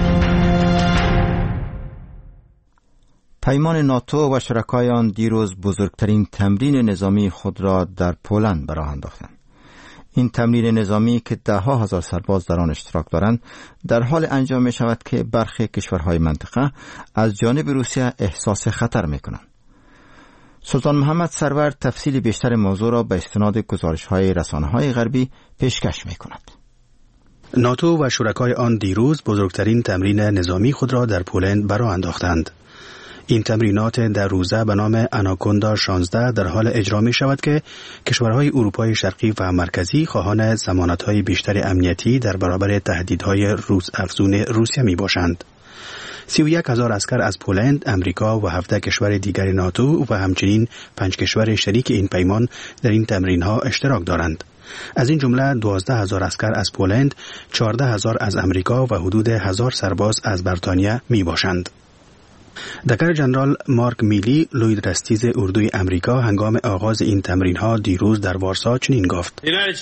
پیمان ناتو و شرکای آن دیروز بزرگترین تمرین نظامی خود را در پولند به راه انداختند. این تمرین نظامی که 10,000 سرباز در آن اشتراک دارند در حال انجام می شود که برخی کشورهای منطقه از جانب روسیه احساس خطر می کنند. سلطان محمد سرور تفصیل بیشتر موضوع را به استناد گزارش‌های رسانه‌های غربی پیشکش می کند. ناتو و شرکای آن دیروز بزرگترین تمرین نظامی خود را در پولند به راه انداختند. این تمرینات در روزه به نام آناکوندا 16 در حال اجرا می شود که کشورهای اروپای شرقی و مرکزی خواهان ضمانت‌های بیشتر امنیتی در برابر تهدیدهای روس افزون روسیه می باشند. 31,000 عسکر از پولند، امریکا و 17 کشور دیگر ناتو و همچنین 5 کشور شریک این پیمان در این تمرین‌ها اشتراک دارند. از این جمله 12,000 عسکر از پولند، 14,000 از امریکا و حدود 1,000 سرباز از بریتانیا می باشند. دکتر جنرال مارک میلی، لوی درستیز اردوی امریکا، هنگام آغاز این تمرین‌ها دیروز در وارسا چنین گفت: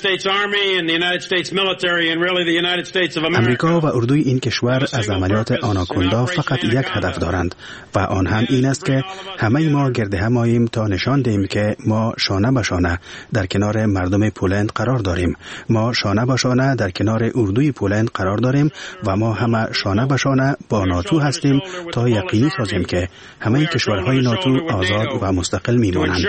امریکا و اردوی این کشور از عملیات آناکوندا فقط یک هدف دارند و آن هم این است که همه ما گرد هم آییم تا نشان دهیم که ما شانه به شانه در کنار مردم پولند قرار داریم. ما شانه به شانه در کنار اردوی پولند قرار داریم و ما همه شانه به شانه با ناتو هستیم تا یقینی سازیم که همه کشورهای ناتو آزاد و مستقل میمانند.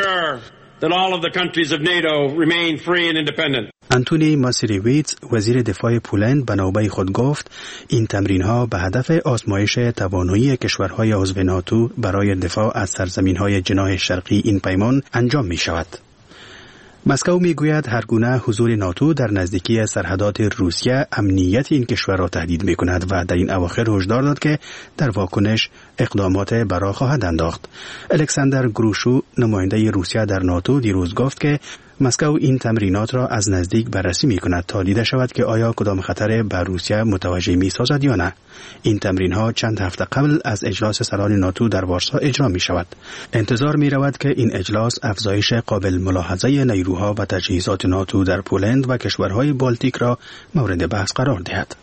آنتونی ماسیریویتز، وزیر دفاع پولند، به نوبه خود گفت این تمرین‌ها به هدف آزمایش توانایی کشورهای عضو ناتو برای دفاع از سرزمین‌های جناح شرقی این پیمان انجام می‌شود. مسکو میگوید هرگونه حضور ناتو در نزدیکی سرحدات روسیه امنیت این کشور را تهدید میکند و در این اواخر هشدار داد که در واکنش اقدامات برآ خواهد انداخت. الکساندر گروشو، نماینده روسیه در ناتو، دیروز گفت که مسکو این تمرینات را از نزدیک بررسی میکند تا دیده شود که آیا کدام خطر بر روسیه متوجه میسازد یا نه. این تمرین‌ها چند هفته قبل از اجلاس سران ناتو در وارسا اجرا میشود. انتظار میرود که این اجلاس افزایش قابل ملاحظه نیروها و تجهیزات ناتو در پولند و کشورهای بالتیک را مورد بحث قرار دهد.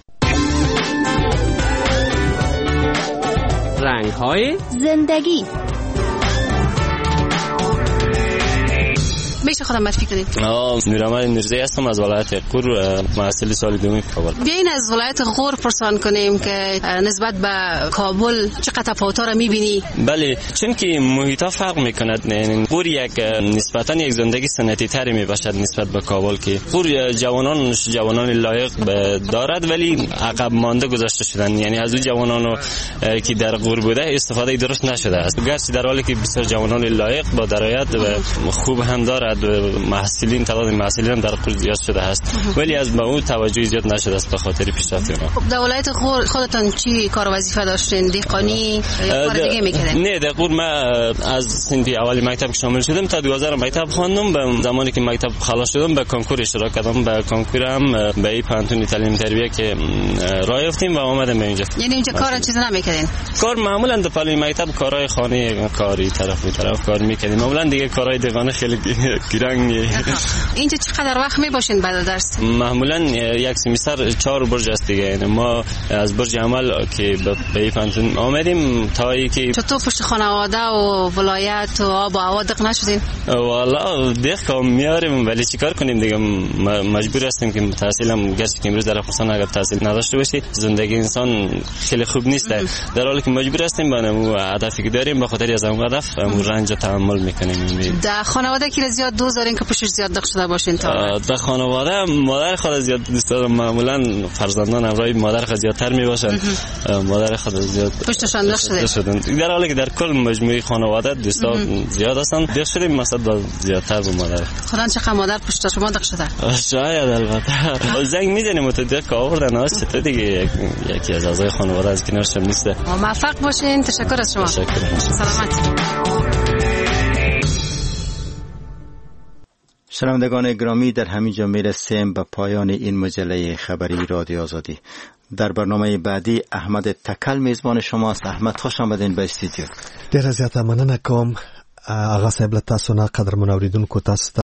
رنگ‌های زندگی. میشه خودم معرفی کنید؟ نورآمد میرزایی هستم، از ولایت غور، محصل سال دوم کابل. بیاین از ولایت غور پرسان کنیم که نسبت به کابل چقدر تفاوت‌ها را می‌بینی؟ بله، چون که محیط‌ها فرق می‌کند. یعنی غور نسبتاً یک زندگی سنتی تری میباشد نسبت به کابل که غور جوانان لایق دارد ولی عقب مانده گذاشته شدن. یعنی از اون جوانانو که در غور بوده استفاده درست نشده است. گرچه در حالی که بسیار جوانان لایق با درایت خوب هم دارد، محصلین تعداد محصلین هم در غور زیاد شده است ولی از به اون توجه زیاد نشده است به خاطر پیشرفت اونها. خب در ولایت غور خودتان چی کار و وظیفه داشتین؟ دهقانی یا کار دیگه میکردین؟ نه، در غور من از صنف اولی مکتب شامل شدم تا 12 مکتب خواندم. به زمانی که مکتب خلاص شدم به کنکور اشتراک کردم. به کنکور هم به این پانتونی تعلیم تربیه که راه یافتیم و اومدم به اینجا. یعنی اینجا کار چیز نمیکردین؟ کار معمولا در پلی مکتب کارهای خانه کاری طرف کار میکردیم. معمولا دیگه کارهای دیگانه خیلی گرنگ. اینجا چقدر وقت میباشین بعد درس؟ معمولا یک سمستر 4 برج است دیگه. یعنی ما از برج عمل که به پانتون آمدیم تا اینکه چطور پشت خانواده و ولایت و آب و هوا دق نشدین؟ والا دق میاریم ولی چیکار کنیم دیگه، مجبور هستیم که تحصیلم گرچه که امروز در افغانستان اگر تحصیل نداشته باشی زندگی انسان خیلی خوب نیست، در حالی که مجبور هستیم با هدفی که داریم به خاطر از اون هدف رنج تحمل میکنیم. در خانواده کی زیاد دوست دارین که پشتش زیاد دق شده باشین؟ تا در خانواده مادر خود زیاد دوست دارم. معمولا فرزندان همراه مادر خود زیادتر میباشن، مادر خود زیاد پشتشان دق شدن، در حالی که در کل مجموعه خانواده دوستان زیاد هستن. دق شدیم مثلا زیادتر به مادر. خودن چقدر مادر پشت شما دق شده؟ شاید البته زنگ میزنیم و تو دق آوردن هاست چطور دیگه، یکی از اعضای خانواده از کنارشم نیست. موفق باشین. تشکر از شما. سلامت. شنوندگان گرامی، در همینجا میرسیم به پایان این مجله خبری رادیو آزادی. در برنامه بعدی احمد تکل میزبان شماست. احمد خوش آمدین به استودیو. ډیره زیاته مننه کوم. آغا صاحب له تاسو نه قدرمن اوریدونکو تاسو